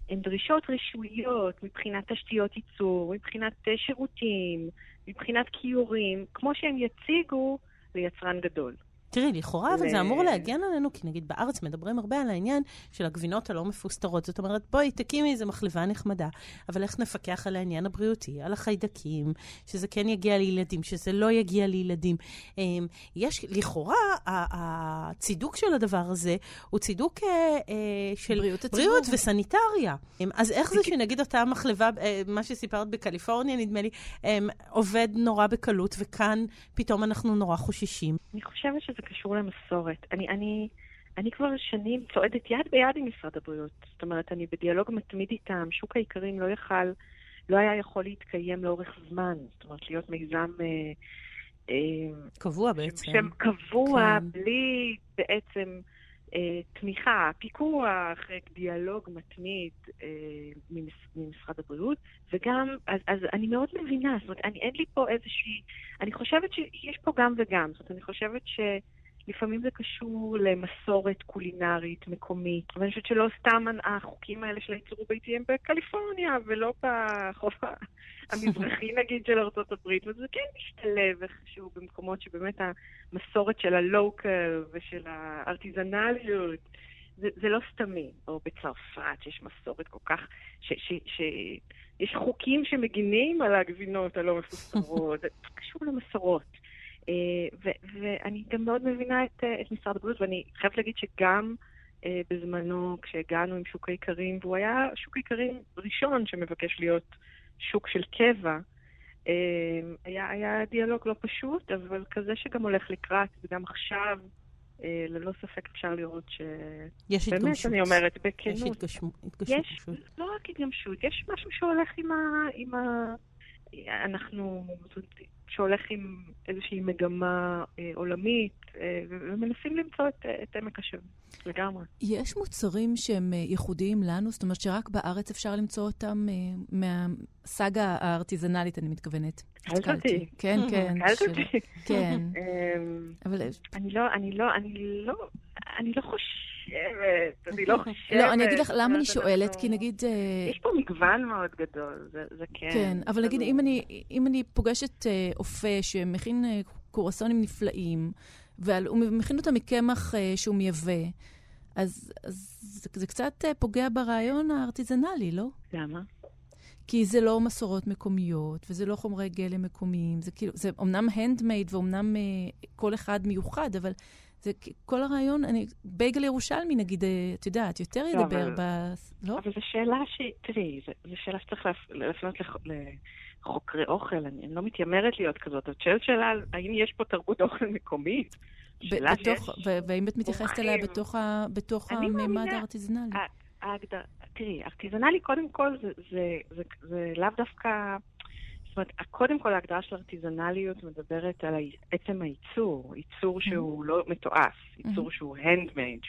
הן דרישות רישויות מבחינת תשתיות ייצור, מבחינת שירותים, מבחינת קיורים, כמו שהם יציגו ליצרן גדול. תראי, לכאורה, אבל זה אמור להגן עלינו, כי נגיד בארץ מדברים הרבה על העניין של הגבינות הלא מפוסטרות. זאת אומרת, בואי, תקימי איזה מחלבה נחמדה, אבל איך נפקח על העניין הבריאותי, על החיידקים, שזה כן יגיע לילדים, שזה לא יגיע לילדים. יש, לכאורה, הצידוק של הדבר הזה הוא צידוק של בריאות וסניטריה. אז איך זה שנגיד אותה מחלבה, מה שסיפרת בקליפורניה, נדמה לי, עובד נורא בקלות, וכאן פתאום אנחנו נורא חוששים. אני חושבת שזה קשור למסורת. אני, אני, אני כבר שנים צועדת יד ביד עם משרד הבריאות. זאת אומרת, אני בדיאלוג מתמיד איתם. שוק העיקרים לא יכל, לא היה יכול להתקיים לאורך זמן. זאת אומרת, להיות מיזם אה, אה, קבוע בעצם. שם קבוע, כן. בלי בעצם אה, תמיכה, פיקוח, דיאלוג מתמיד אה, ממש, ממשרד הבריאות. וגם, אז, אז אני מאוד מבינה. זאת אומרת, אני, אין לי פה איזושהי, אני חושבת שיש פה גם וגם. זאת אומרת, אני חושבת ש... לפעמים זה קשור למסורת קולינרית מקומית, ואני חושבת שלא סתם החוקים האלה של הייצור ביתי הם בקליפורניה, ולא בחוף המזרחי נגיד של ארצות הברית, וזה כן משתלב איכשהו במקומות שבאמת המסורת של הלוקל ושל הארטיזנליות, זה, זה לא סתמי. או בצרפת שיש מסורת כל כך, ש, ש, ש, יש חוקים שמגינים על הגבינות הלא מפוסטרות, זה קשור למסורות. ואני גם מאוד מבינה את משרד הבריאות, ואני חייבת להגיד שגם בזמנו כשהגענו עם שוק העיקרים, והוא היה שוק העיקרים ראשון שמבקש להיות שוק של קבע, היה דיאלוג לא פשוט, אבל כזה שגם הולך לקראת, וגם עכשיו ללא ספק אפשר לראות ש... יש התגמשות. באמת אני אומרת בכנות. יש התגשמות. יש, לא רק התגמשות, יש משהו שהולך עם ה... אנחנו... שהולך עם איזושהי מגמה אה, עולמית, אה, ומנסים למצוא את, את עמק השווה, לגמרי. יש מוצרים שהם ייחודיים לנו? זאת אומרת שרק בארץ אפשר למצוא אותם אה, מהסאגה הארטיזנלית, אני מתכוונת. קלת אותי. כן, כן. קלת אותי. כן. אבל... אני לא, אני לא, אני לא, אני לא חושבת, אני לא חושבת. לא, אני אגיד לך, למה אני שואלת? כי נגיד... יש פה מגוון מאוד גדול, זה כן. כן, אבל נגיד, אם אני פוגשת אופה שמכין קורסונים נפלאים, והוא מכין אותם מקמח שהוא מייבא, אז זה קצת פוגע ברעיון הארטיזנלי, לא? למה? כי זה לא מסורות מקומיות, וזה לא חומרי גלם מקומיים. זה כאילו, זה אומנם handmade ואומנם כל אחד מיוחד, אבל זה כל הרעיון, אני, בייגל ירושלמי נגיד, את יודעת, יותר ידבר ב... לא? אבל זו שאלה ש... תראי, זו שאלה שצריך להפנות לחוקרי אוכל. אני לא מתיימרת להיות כזאת. את שואלת שאלה, האם יש פה תרבות אוכל מקומית? והאם את מתייחסת אליה בתוך הממד הארטיזנלי? תראי, ארטיזנלי קודם כל זה לאו דווקא... זאת אומרת, קודם כל ההגדרה של ארטיזנליות מדברת על עצם הייצור, ייצור שהוא לא מתועש, ייצור שהוא handmade,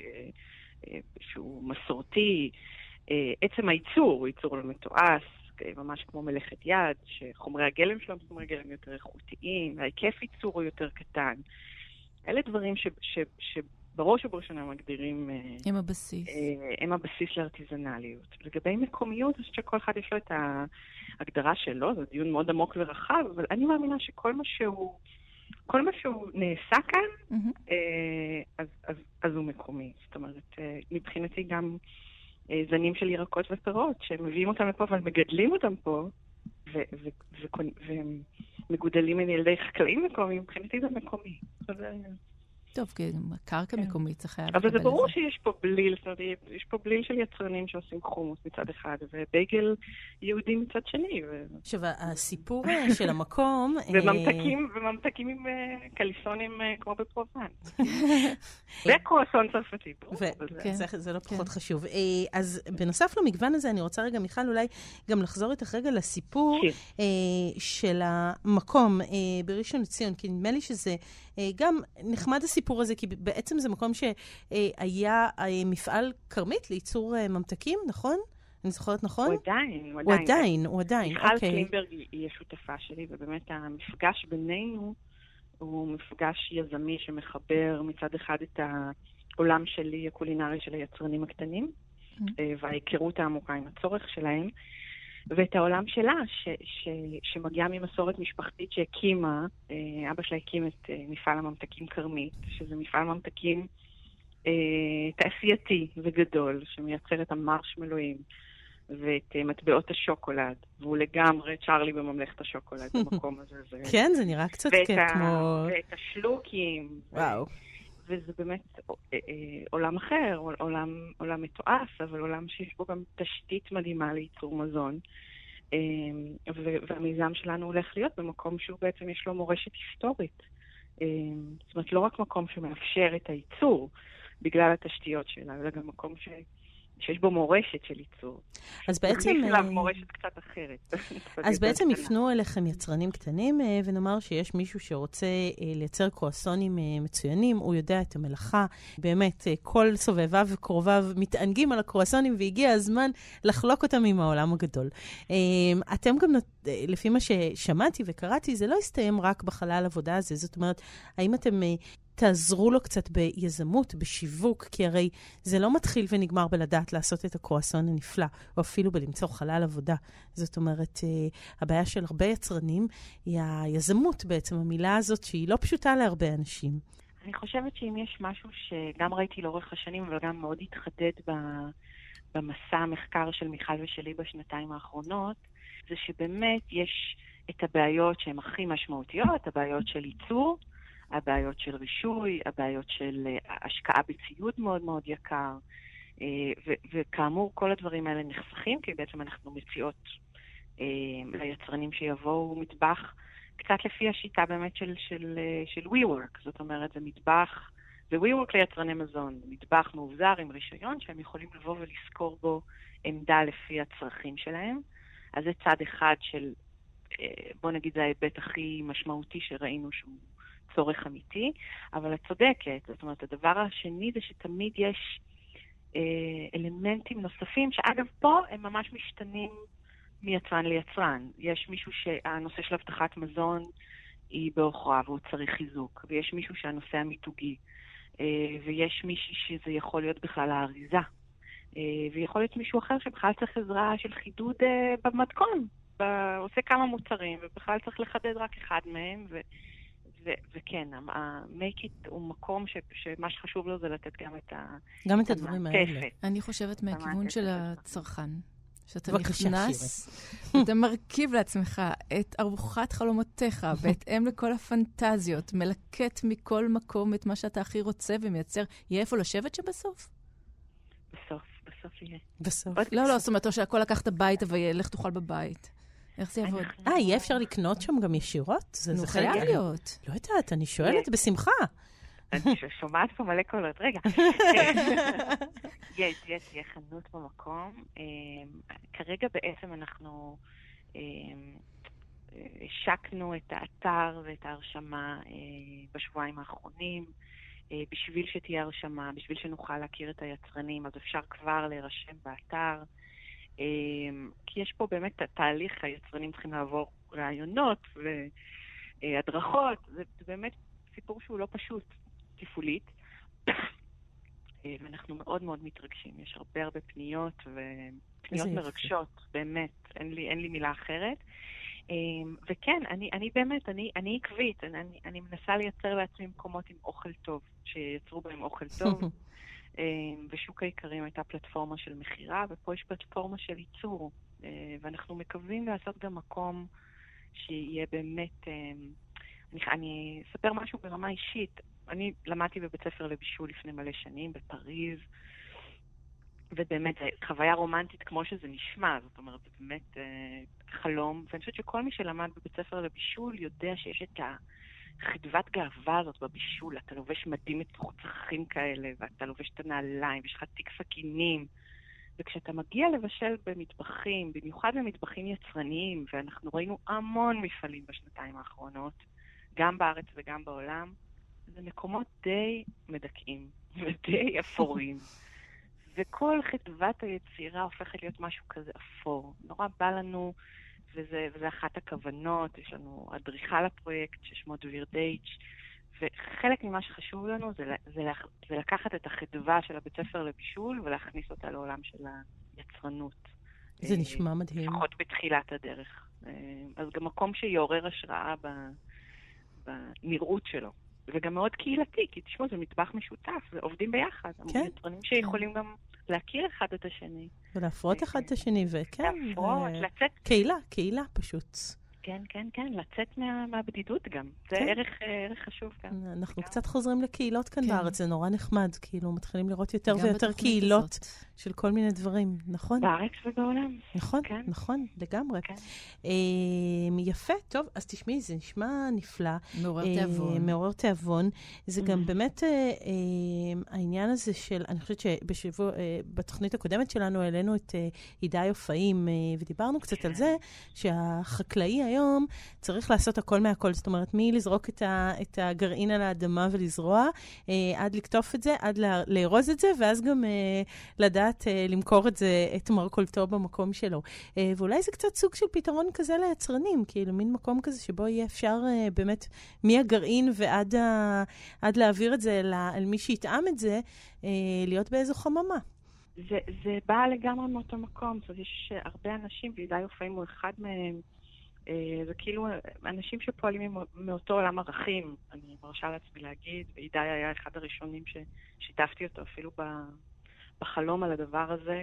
שהוא מסורתי, עצם הייצור, ייצור לא מתועש, ממש כמו מלאכת יד, שחומרי הגלם שלו הם חומרי גלם יותר איכותיים, וההיקף ייצור הוא יותר קטן. אלה דברים שבראש ובראשונה מגדירים... הם הבסיס. הם הבסיס לארטיזנליות. לגבי מקומיות, אני חושבת שכל אחד יש לו את ההגדרה שלו, זה דיון מאוד עמוק ורחב, אבל אני מאמינה שכל מה שהוא, כל מה שהוא נעשה כאן, אז, אז, אז הוא מקומי. זאת אומרת, מבחינתי גם זנים של ירקות ופירות, שמביאים אותם לפה, אבל מגדלים אותם פה, והם מגודלים על ילדי חקלאים מקומיים, מבחינתי זה מקומי. זה... טוב, כי קרקע מקומית צריך היה לקבל את זה. זה. אבל זה ברור שיש פה בליל, יש פה בליל של יצרנים שעושים חומוס מצד אחד, ובייגל יהודי מצד שני. עכשיו, הסיפור של המקום... וממתקים עם קליסונים כמו בפרובן. וקרואסון צרפתי. זה לא פחות חשוב. אז בנוסף למגוון הזה, אני רוצה רגע, מיכל, אולי גם לחזור איתך רגע לסיפור של המקום בראשון לציון, כי נדמה לי שזה גם נחמד הסיפור הזה, כי בעצם זה מקום שהיה מפעל קרמית לייצור ממתקים, נכון? אני זוכרת נכון? הוא עדיין, הוא עדיין. הוא עדיין, מיכל קלימברג היא השותפה שלי, ובאמת המפגש בינינו הוא מפגש יזמי שמחבר מצד אחד את העולם שלי, הקולינרי של היצרנים הקטנים, וההיכרות העמוקה עם הצורך שלהם, ואת העולם שלה, ש, ש, שמגיעה ממסורת משפחתית שהקימה, אבא שלה הקים את מפעל הממתקים כרמית, שזה מפעל ממתקים תעשייתי וגדול, שמייצר את המרשמלואים ואת מטבעות השוקולד, והוא לגמרי צ'רלי בממלכת השוקולד, במקום הזה. זה... כן, זה נראה קצת כמו... ואת השלוקים. וואו. וזה באמת עולם אחר, עולם, עולם מתועש, אבל עולם שיש בו גם תשתית מדהימה לייצור מזון. והמיזם שלנו הולך להיות במקום שהוא בעצם יש לו מורשת היסטורית. זאת אומרת, לא רק מקום שמאפשר את הייצור בגלל התשתיות שלה, אלא גם מקום ש... שיש בו מורשת של ייצור. אז בעצם... נכניס לה מורשת קצת אחרת. אז בעצם יפנו אליכם יצרנים קטנים, ונאמר שיש מישהו שרוצה לייצר קרואסונים מצוינים, הוא יודע את המלאכה, באמת כל סובביו וקרוביו מתענגים על הקרואסונים, והגיע הזמן לחלוק אותם עם העולם הגדול. אתם גם, לפי מה ששמעתי וקראתי, זה לא הסתיים רק בחלל עבודה הזה, זאת אומרת, האם אתם... תעזרו לו קצת ביזמות, בשיווק, כי הרי זה לא מתחיל ונגמר בלדעת לעשות את הקרואסון הנפלא, או אפילו בלמצוא חלל עבודה. זאת אומרת, הבעיה של הרבה יצרנים היא היזמות בעצם, המילה הזאת שהיא לא פשוטה להרבה אנשים. אני חושבת שאם יש משהו שגם ראיתי לאורך השנים, אבל גם מאוד התחדד במסע המחקר של מיכל ושלי בשנתיים האחרונות, זה שבאמת יש את הבעיות שהן הכי משמעותיות, הבעיות של ייצור, הבעיות של רישוי, הבעיות של השקעה בציוד מאוד מאוד יקר, ו- וכאמור כל הדברים האלה נחסכים, כי בעצם אנחנו מציעות ליצרנים שיבואו מטבח קצת לפי השיטה באמת של, של, של WeWork, זאת אומרת זה מטבח, זה WeWork ליצרני מזון, מטבח מאובזר עם רישיון שהם יכולים לבוא ולזכור בו עמדה לפי הצרכים שלהם, אז זה צד אחד של, בוא נגיד זה ההיבט הכי משמעותי שראינו שהוא צורך אמיתי, אבל את צודקת. זאת אומרת, הדבר השני זה שתמיד יש אה, אלמנטים נוספים, שאגב פה הם ממש משתנים מיצרן ליצרן. יש מישהו שהנושא של הבטחת מזון היא באוכרה והוא צריך חיזוק, ויש מישהו שהנושא המיתוגי, אה, ויש מישהו שזה יכול להיות בכלל האריזה, אה, ויכול להיות מישהו אחר שבכלל צריך עזרה של חידוד אה, במתכון, ב- עושה כמה מוצרים, ובכלל צריך לחדד רק אחד מהם, ו... ו- וכן, ה-make it הוא מקום ש- שמה שחשוב לו זה לתת גם את ה... גם את הדברים האלה. אני חושבת מהכיוון של הצרכן. שאתה בבקשה, נכנס, אתה מרכיב לעצמך את ארוחת חלומותיך, בהתאם לכל הפנטזיות, מלקט מכל מקום את מה שאתה הכי רוצה ומייצר. יהיה איפה לשבת שבסוף? בסוף, בסוף יהיה. בסוף. לא, לא, זאת אומרת, או שהכל לקחת הביתה וילך תוכל בבית. איך זה יעבוד? אה, יהיה אפשר לקנות שם גם ישירות? נו, חייב להיות. לא יודעת, אני שואלת בשמחה. אני שומעת פה מלא קולות. רגע. יש, יש, יש חנות במקום. כרגע בעצם אנחנו השקנו את האתר ואת ההרשמה בשבועיים האחרונים, בשביל שתהיה הרשמה, בשביל שנוכל להכיר את היצרנים, אז אפשר כבר להירשם באתר. כי יש פה באמת תהליך, היצרנים צריכים לעבור רעיונות והדרכות, זה באמת סיפור שהוא לא פשוט תפעולית, ואנחנו מאוד מאוד מתרגשים, יש הרבה הרבה פניות ופניות מרגשות, באמת, אין לי, אין לי מילה אחרת. וכן, אני, אני באמת, אני, אני עקבית, אני, אני מנסה לייצר לעצמי מקומות עם אוכל טוב, שיצרו בהם אוכל טוב. ושוק העיקרים הייתה פלטפורמה של מחירה, ופה יש פלטפורמה של ייצור, ואנחנו מקווים לעשות גם מקום שיהיה באמת, אני, אני אספר משהו ברמה אישית, אני למדתי בבית ספר לבישול לפני מלא שנים בפריז, ובאמת זו חוויה רומנטית כמו שזה נשמע, זאת אומרת, זה באמת חלום, ואני חושבת שכל מי שלמד בבית ספר לבישול יודע שיש את ה... חדוות גאווה הזאת בבישול, אתה לובש מדים מצוחצחים כאלה, ואתה לובש את הנעליים, ויש לך תיק סכינים, וכשאתה מגיע לבשל במטבחים, במיוחד במטבחים יצרניים, ואנחנו ראינו המון מפעלים בשנתיים האחרונות, גם בארץ וגם בעולם, זה מקומות די מדכאים, ודי אפורים. וכל חדוות היצירה הופכת להיות משהו כזה אפור. נורא בא לנו... וזה, וזה אחת הכוונות, יש לנו אדריכל הפרויקט ששמו דביר דייץ', וחלק ממה שחשוב לנו זה, זה, זה לקחת את החדווה של הבית ספר לבישול ולהכניס אותה לעולם של היצרנות. זה נשמע מדהים. לפחות בתחילת הדרך. אז גם מקום שיעורר השראה בנראות שלו. וגם מאוד קהילתי, כי תשמעו, זה מטבח משותף, ועובדים ביחד. כן. יצרנים שיכולים גם להכיר אחד את השני. ולהפרות אחד את השני, וכן. להפרות, לצאת. קהילה, קהילה פשוט. כן, כן, כן, לצאת מה, מהבדידות גם. זה כן. ערך, ערך חשוב כאן. אנחנו גם. קצת חוזרים לקהילות כאן כן. בארץ, זה נורא נחמד, כאילו מתחילים לראות יותר ויותר קהילות הזאת. של כל מיני דברים, נכון? בארץ ובעולם. נכון, כן. נכון, לגמרי. כן. אה, יפה, טוב, אז תשמעי, זה נשמע נפלא. מעורר אה, תיאבון. מעורר תיאבון. זה גם באמת אה, אה, העניין הזה של, אני חושבת שבשבוע, אה, בתוכנית הקודמת שלנו העלינו את אה, עידאי אופאים, אה, ודיברנו קצת על זה, שהחקלאי היום צריך לעשות הכל מהכל, זאת אומרת, מי לזרוק את, ה, את הגרעין על האדמה ולזרוע, אה, עד לקטוף את זה, עד לה, לארוז את זה, ואז גם אה, לדעת אה, למכור את זה, את מרכולתו במקום שלו. אה, ואולי זה קצת סוג של פתרון כזה ליצרנים, כאילו מין מקום כזה שבו יהיה אפשר אה, באמת מהגרעין ועד ה, עד להעביר את זה לה, על מי שיטעם את זה, אה, להיות באיזו חממה. זה, זה בא לגמרי מאותו מקום, זאת אומרת, יש הרבה אנשים, ועידאי אופאים הוא אחד מהם, זה כאילו אנשים שפועלים מאותו עולם ערכים, אני מרשה לעצמי להגיד, ועידאי היה אחד הראשונים ששיתפתי אותו אפילו בחלום על הדבר הזה,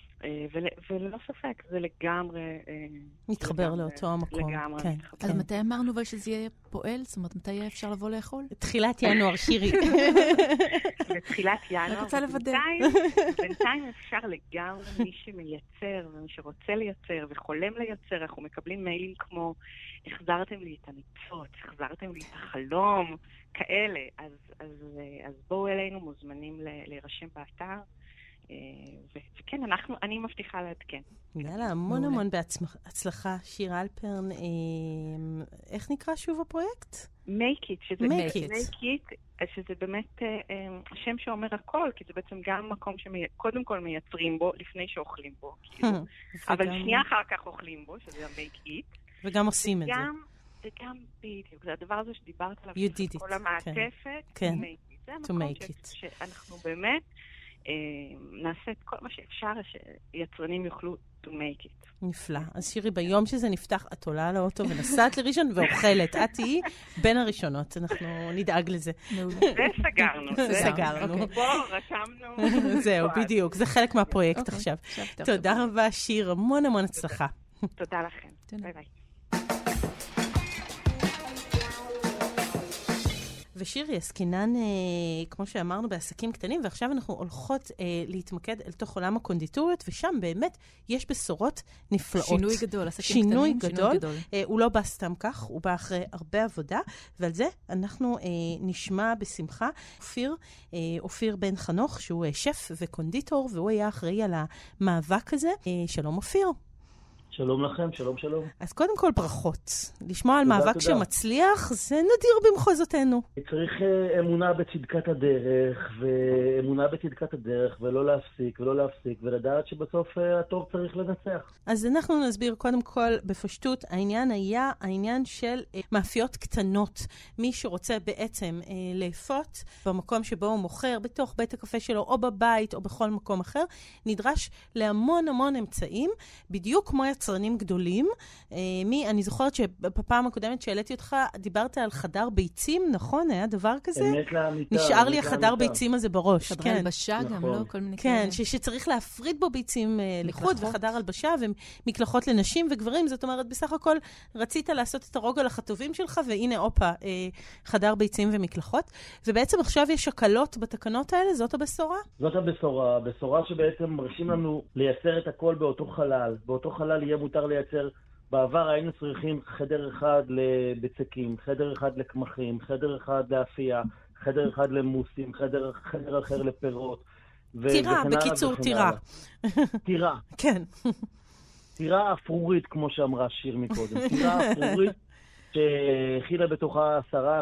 וללא ספק, זה לגמרי... מתחבר לאותו המקום. לגמרי. אז מתי אמרנו אבל שזה יהיה פועל? זאת אומרת, מתי יהיה אפשר לבוא לאכול? תחילת ינואר, שירי. בתחילת ינואר. אני רוצה לוודא. בינתיים אפשר לגמרי מי שמייצר ומי שרוצה לייצר וחולם לייצר. אנחנו מקבלים מיילים כמו, החזרתם לי את הניצוץ, החזרתם לי את החלום, כאלה. אז בואו אלינו מוזמנים להירשם באתר. וכן, אנחנו, אני מבטיחה לעדכן. יאללה, המון המון בהצלחה, שיר אלפרן. איך נקרא שוב הפרויקט? Make It, שזה Make It. Make It, שזה באמת שם שאומר הכל, כי זה בעצם גם מקום שקודם כל מייצרים בו, לפני שאוכלים בו, אבל שנייה אחר כך אוכלים בו, שזה Make It. וגם עושים את זה. וגם בדיוק, זה הדבר הזה שדיברת עליו, כל המעטפת, Make It. זה המקום שאנחנו באמת נעשה את כל מה שאפשר שיצרנים יוכלו to make it. נפלא. אז שירי, ביום שזה נפתח, את עולה לאוטו ונסעת לראשון ואוכלת. את תהיי בין הראשונות. אנחנו נדאג לזה. וסגרנו. סגרנו. בוא, רשמנו. זהו, בדיוק. זה חלק מהפרויקט עכשיו. תודה רבה, שיר. המון המון הצלחה. תודה לכם. ביי ביי. ושירי, עסקינן, אה, כמו שאמרנו, בעסקים קטנים, ועכשיו אנחנו הולכות אה, להתמקד אל תוך עולם הקונדיטוריות, ושם באמת יש בשורות נפלאות. שינוי גדול, עסקים שינוי קטנים, גדול. שינוי גדול. אה, הוא לא בא סתם כך, הוא בא אחרי הרבה עבודה, ועל זה אנחנו אה, נשמע בשמחה. אופיר, אה, אופיר בן חנוך, שהוא אה, שף וקונדיטור, והוא היה אחראי על המאבק הזה. אה, שלום אופיר. שלום לכם, שלום שלום. אז קודם כל ברכות. לשמוע על מאבק שמצליח, זה נדיר במחוזותינו. צריך uh, אמונה בצדקת הדרך, ואמונה בצדקת הדרך, ולא להפסיק, ולא להפסיק, ולדעת שבסוף uh, הטוב צריך לנצח. אז אנחנו נסביר קודם כל בפשטות, העניין היה העניין של uh, מאפיות קטנות. מי שרוצה בעצם uh, לאפות במקום שבו הוא מוכר, בתוך בית הקפה שלו, או בבית, או בכל מקום אחר, נדרש להמון המון אמצעים, בדיוק כמו יצרנים גדולים. מי, אני זוכרת שבפעם הקודמת שהעליתי אותך, דיברת על חדר ביצים, נכון? היה דבר כזה? אמת לאמיתה. נשאר לי החדר ביצים הזה בראש. חדר הלבשה גם, לא? כל מיני כן, שצריך להפריד בו ביצים לחוד, וחדר הלבשה, ומקלחות לנשים וגברים. זאת אומרת, בסך הכל רצית לעשות את הרוגל החטובים שלך, והנה, אופה, חדר ביצים ומקלחות. ובעצם עכשיו יש הקלות בתקנות האלה, זאת הבשורה? זאת הבשורה. הבשורה שבעצם מרשים לנו לייצר את הכל באותו חלל. באותו חלל יהיה מותר לייצר. בעבר היינו צריכים חדר אחד לבצקים, חדר אחד לקמחים, חדר אחד לאפייה, חדר אחד למוסים, חדר, חדר אחר לפירות. טירה, בקיצור, טירה. טירה. כן. טירה אפרורית, כמו שאמרה שיר מקודם. טירה אפרורית שהכילה בתוכה עשרה,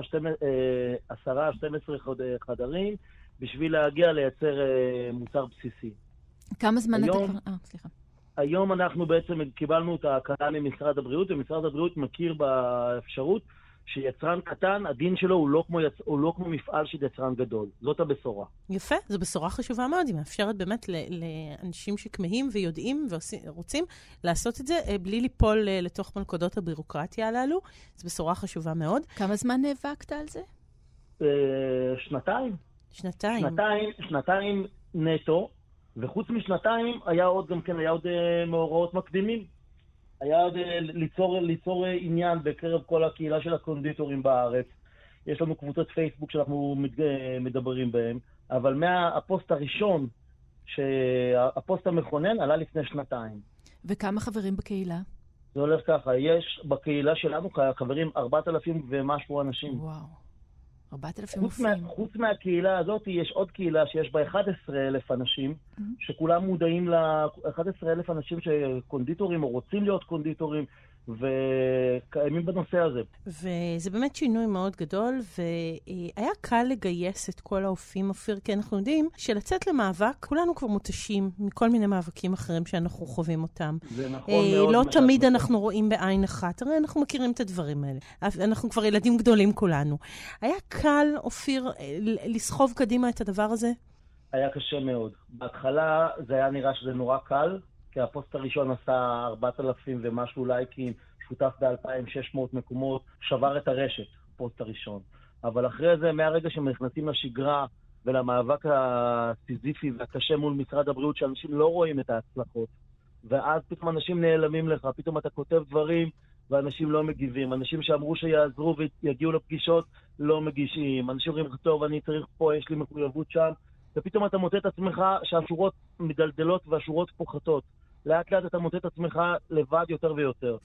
עשרה, שתים עשרה חדרים, בשביל להגיע לייצר מוצר בסיסי. כמה זמן אתה כבר... אה, סליחה. היום אנחנו בעצם קיבלנו את ההקלה ממשרד הבריאות, ומשרד הבריאות מכיר באפשרות שיצרן קטן, הדין שלו הוא לא כמו, יצ... הוא לא כמו מפעל של יצרן גדול. זאת הבשורה. יפה, זו בשורה חשובה מאוד. היא מאפשרת באמת לאנשים שכמהים ויודעים ורוצים לעשות את זה בלי ליפול לתוך מלכודות הבירוקרטיה הללו. זו בשורה חשובה מאוד. כמה זמן נאבקת על זה? שנתיים. שנתיים. שנתיים, שנתיים נטו, וחוץ משנתיים היה עוד גם כן, היה עוד מאורעות מקדימים. היה עוד ליצור, ליצור עניין בקרב כל הקהילה של הקונדיטורים בארץ. יש לנו קבוצות פייסבוק שאנחנו מדברים בהם, אבל מהפוסט הראשון, שהפוסט המכונן עלה לפני שנתיים. וכמה חברים בקהילה? זה הולך ככה, יש בקהילה שלנו חברים ארבעת אלפים ומשהו אנשים. וואו. ארבעת אלפים חוץ, מה, חוץ מהקהילה הזאת יש עוד קהילה שיש בה אחד עשר אלף אנשים, mm-hmm. שכולם מודעים ל-אחד עשר אלף אנשים שקונדיטורים או רוצים להיות קונדיטורים, וקיימים בנושא הזה. וזה באמת שינוי מאוד גדול, והיה קל לגייס את כל האופים, אופיר, כי אנחנו יודעים שלצאת למאבק, כולנו כבר מותשים מכל מיני מאבקים אחרים שאנחנו חווים אותם. זה נכון מאוד. לא תמיד אנחנו רואים בעין אחת, הרי אנחנו מכירים את הדברים האלה. אנחנו כבר ילדים גדולים כולנו. היה קל, אופיר, לסחוב קדימה את הדבר הזה? היה קשה מאוד. בהתחלה זה היה נראה שזה נורא קל, כי הפוסט הראשון עשה ארבעת אלפים ומשהו לייקים, שותף ב-אלפיים ושש מאות מקומות, שבר את הרשת, הפוסט הראשון. אבל אחרי זה, מהרגע שהם נכנסים לשגרה ולמאבק הסיזיפי והקשה מול משרד הבריאות, שאנשים לא רואים את ההצלחות, ואז פתאום אנשים נעלמים לך, פתאום אתה כותב דברים ואנשים לא מגיבים. אנשים שאמרו שיעזרו ויגיעו לפגישות לא מגישים. אנשים אומרים, טוב, אני צריך פה, יש לי מחויבות שם, ופתאום אתה מוצא את עצמך שהשורות מדלדלות והשורות פוחתות. לאט לאט אתה מוצא את עצמך לבד יותר ויותר.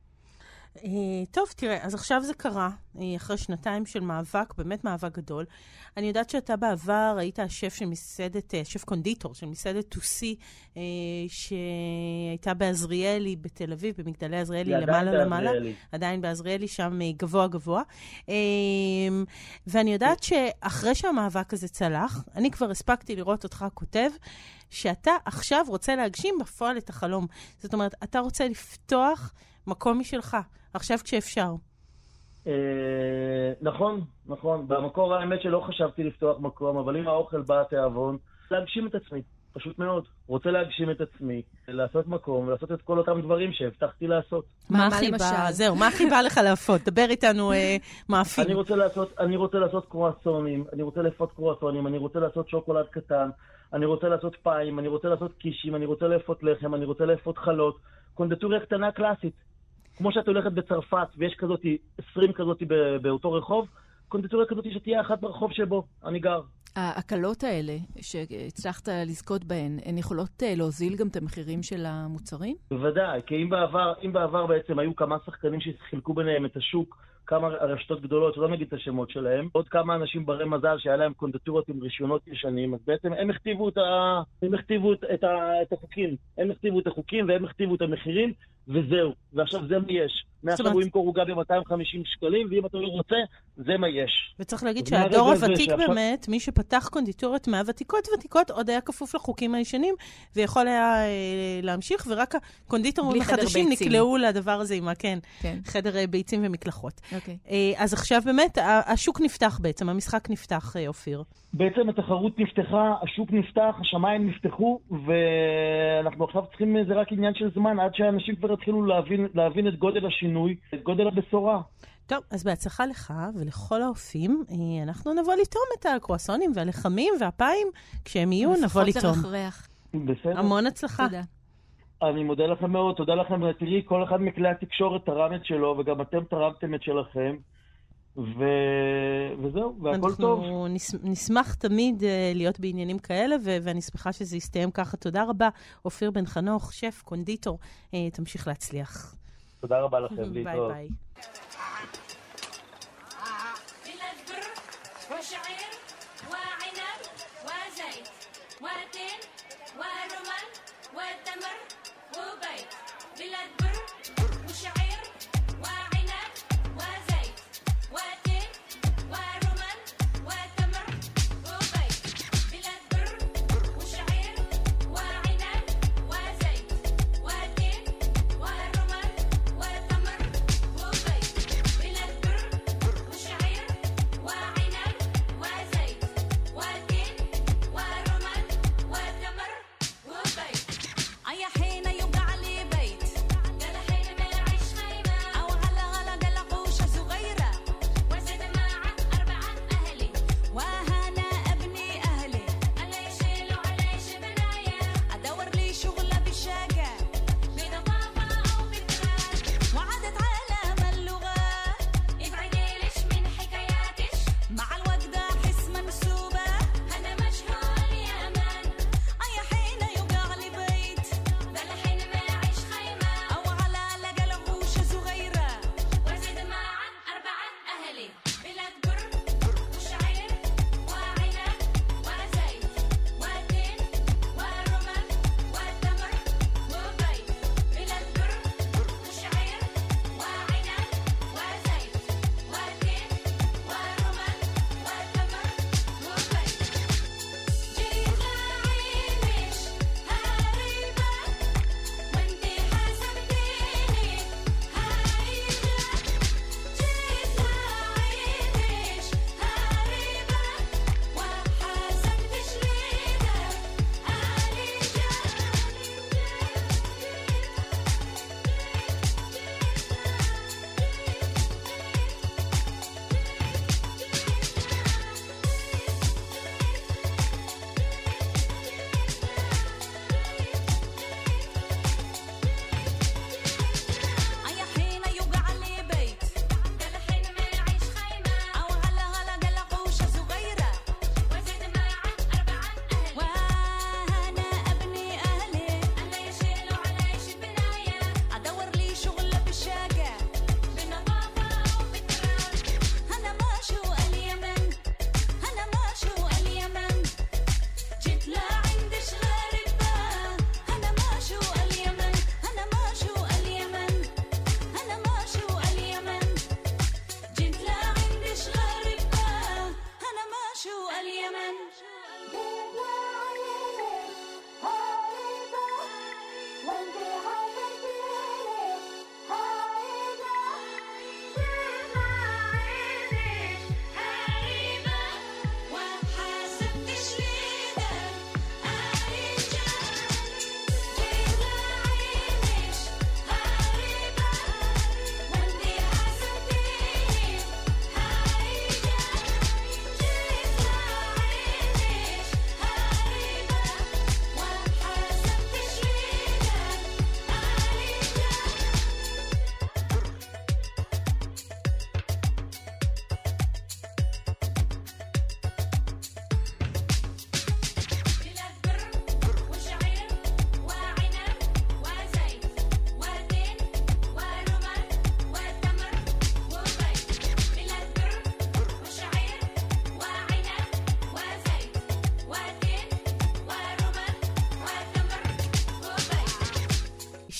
טוב, תראה, אז עכשיו זה קרה, אחרי שנתיים של מאבק, באמת מאבק גדול. אני יודעת שאתה בעבר היית השף של מסעדת, שף קונדיטור של מסעדת טוסי, שהייתה בעזריאלי בתל אביב, במגדלי עזריאלי, למעלה למעלה. עדיין בעזריאלי, שם גבוה גבוה. ואני יודעת שאחרי שהמאבק הזה צלח, אני כבר הספקתי לראות אותך כותב, שאתה עכשיו רוצה להגשים בפועל את החלום. זאת אומרת, אתה רוצה לפתוח מקום משלך, עכשיו כשאפשר. נכון, נכון. במקור האמת שלא חשבתי לפתוח מקום, אבל אם האוכל בא תיאבון, להגשים את עצמי, פשוט מאוד. רוצה להגשים את עצמי, לעשות מקום, ולעשות את כל אותם דברים שהבטחתי לעשות. מה הכי בא? זהו, מה הכי בא לך להפות? דבר איתנו מאפים. אני רוצה לעשות, אני רוצה לעשות קרואסונים, אני רוצה לפות קרואסונים, אני רוצה לעשות שוקולד קטן, אני רוצה לעשות פיים, אני רוצה לעשות קישים, אני רוצה לפות לחם, אני רוצה לפות חלות. קונדיטוריה קטנה קלאסית. כמו שאת הולכת בצרפת, ויש כזאת, עשרים כזאת באותו רחוב, קונדיטוריה כזאת שתהיה אחת ברחוב שבו אני גר. ההקלות האלה שהצלחת לזכות בהן, הן יכולות להוזיל גם את המחירים של המוצרים? בוודאי, כי אם בעבר, אם בעבר בעצם היו כמה שחקנים שחילקו ביניהם את השוק, כמה רשתות גדולות, לא נגיד את השמות שלהם, עוד כמה אנשים ברי מזל שהיה להם קונדיטוריות עם רישיונות ישנים, אז בעצם הם הכתיבו את, ה... הם הכתיבו את, את, ה... את החוקים. הם הכתיבו את החוקים והם הכתיבו את המחירים, וזהו. ועכשיו זה מה יש. מעכשיו הוא ימכור עוגה ב-מאתיים וחמישים שקלים, ואם אתה לא רוצה, זה מה יש. וצריך להגיד שהדור הוותיק באמת, מי שפתח קונדיטוריות מהוותיקות ותיקות, עוד היה כפוף לחוקים הישנים, ויכול היה להמשיך, ורק הקונדיטורים החדשים נקלעו לדבר הזה עם כן, חדר ביצים ומקלחות. אז עכשיו באמת, השוק נפתח בעצם, המשחק נפתח, אופיר. בעצם התחרות נפתחה, השוק נפתח, השמיים נפתחו, ואנחנו עכשיו צריכים, זה רק עניין של זמן, עד שהאנשים כבר התחילו להבין, להבין את גודל השינוי, את גודל הבשורה. טוב, אז בהצלחה לך ולכל האופים, אנחנו נבוא לטום את הקרואסונים והלחמים והפיים, כשהם יהיו נבוא לטום. לפחות לרחרח. בסדר. המון הצלחה. תודה. אני מודה לכם מאוד, תודה לכם, תראי, כל אחד מכלי התקשורת תרם את שלו, וגם אתם תרמתם את שלכם. ו... וזהו, והכל טוב. אנחנו נשמח תמיד להיות בעניינים כאלה, ו... ואני שמחה שזה יסתיים ככה. תודה רבה, אופיר בן חנוך, שף, קונדיטור. תמשיך להצליח. תודה רבה לכם, ביי להתראות. ביי.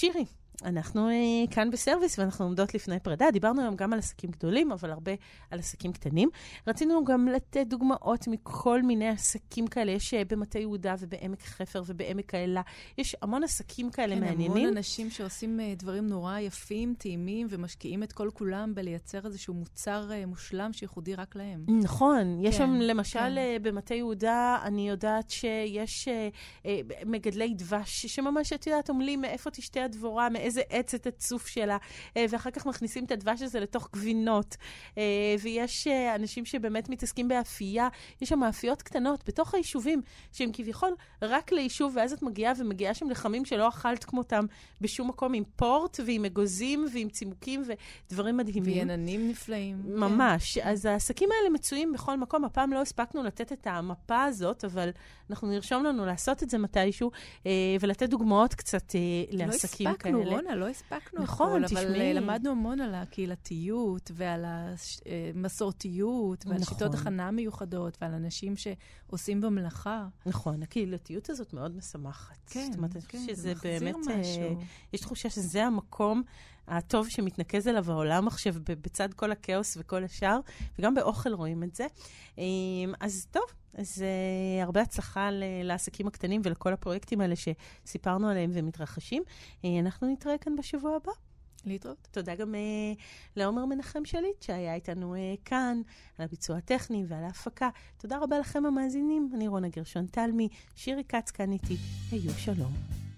שירי, אנחנו uh, כאן בסרוויס ואנחנו עומדות לפני פרידה. דיברנו היום גם על עסקים גדולים, אבל הרבה על עסקים קטנים. רצינו גם לתת דוגמאות מכל מיני עסקים כאלה. יש uh, במטה יהודה ובעמק חפר ובעמק האלה. יש המון עסקים כאלה כן, מעניינים. המון אנשים שעושים uh, דברים נורא יפים, טעימים, ומשקיעים את כל כולם בלייצר איזשהו מוצר uh, מושלם שייחודי רק להם. נכון. יש כן, שם למשל כן. uh, במטה יהודה, אני יודעת שיש uh, uh, מגדלי דבש, שממש את יודעת, עומלים מאיפה תשתה הדבורה, מאיזה עץ את הצוף שלה, ואחר כך מכניסים את הדבש הזה לתוך גבינות. ויש אנשים שבאמת מתעסקים באפייה, יש שם מאפיות קטנות בתוך היישובים, שהם כביכול רק ליישוב, ואז את מגיעה ומגיעה שם לחמים שלא אכלת כמותם בשום מקום, עם פורט ועם אגוזים ועם צימוקים ודברים מדהימים. ויננים נפלאים. ממש. כן. אז העסקים האלה מצויים בכל מקום. הפעם לא הספקנו לתת את המפה הזאת, אבל אנחנו נרשום לנו לעשות את זה מתישהו, ולתת דוגמאות קצת לעסקים לא כאלה. לא הספקנו, רונה, לא הספקנו נכון, הכל, אבל תשמעי. למדנו המון על הקהילתיות ועל המסורתיות ועל נכון. שיטות הכנה מיוחדות ועל אנשים שעושים במלאכה. נכון, הקהילתיות הזאת מאוד משמחת. כן, זאת אומרת, כן, שזה זה מחזיר באמת, משהו. יש תחושה שזה המקום הטוב שמתנקז אליו העולם עכשיו בצד כל הכאוס וכל השאר, וגם באוכל רואים את זה. אז טוב, אז uh, הרבה הצלחה לעסקים הקטנים ולכל הפרויקטים האלה שסיפרנו עליהם ומתרחשים. Uh, אנחנו נתראה כאן בשבוע הבא. להתראות. תודה גם uh, לעומר מנחם שליט שהיה איתנו uh, כאן, על הביצוע הטכני ועל ההפקה. תודה רבה לכם המאזינים. אני רונה גרשון תלמי, שירי קץ כאן איתי. היו שלום.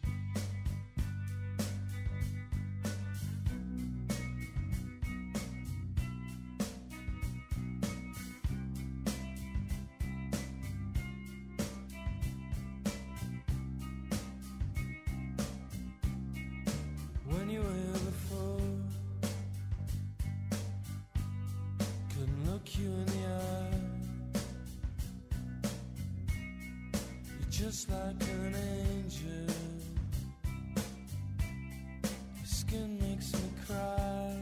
Just like an angel, your skin makes me cry.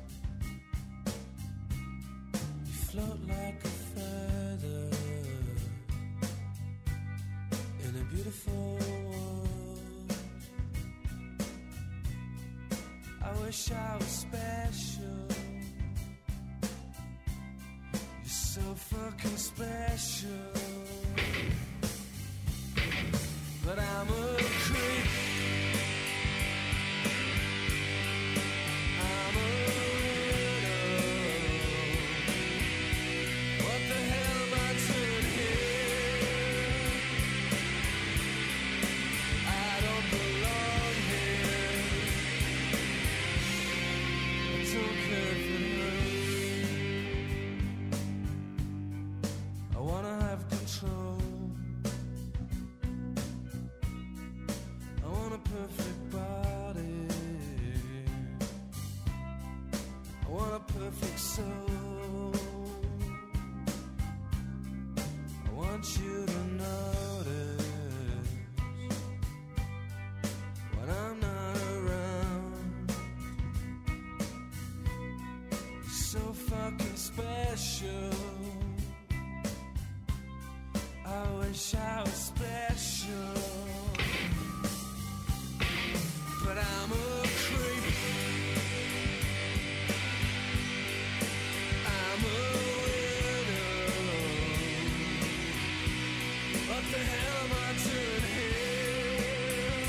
You float like a feather in a beautiful world. I wish I was special. You're so fucking special. But I'm a creep. I'm a widow. What the hell am I doing here? I don't belong here. I don't care if it hurts. I wanna have control. Perfect body. I want a perfect soul. I want you to notice when I'm not around. You're so fucking special. I wish I was special. But I'm a creep. I'm a widow. What the hell am I doing here?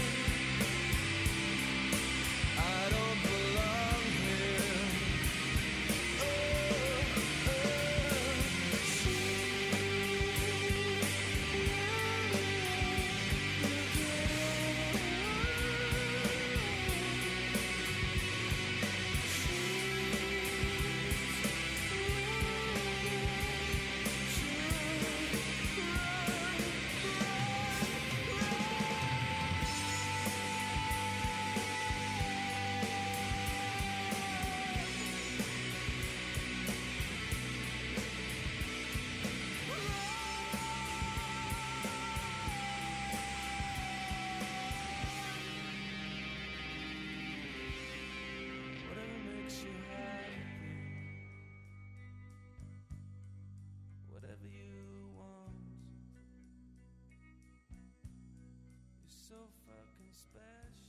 I don't belong here. Oh, oh, so fucking special.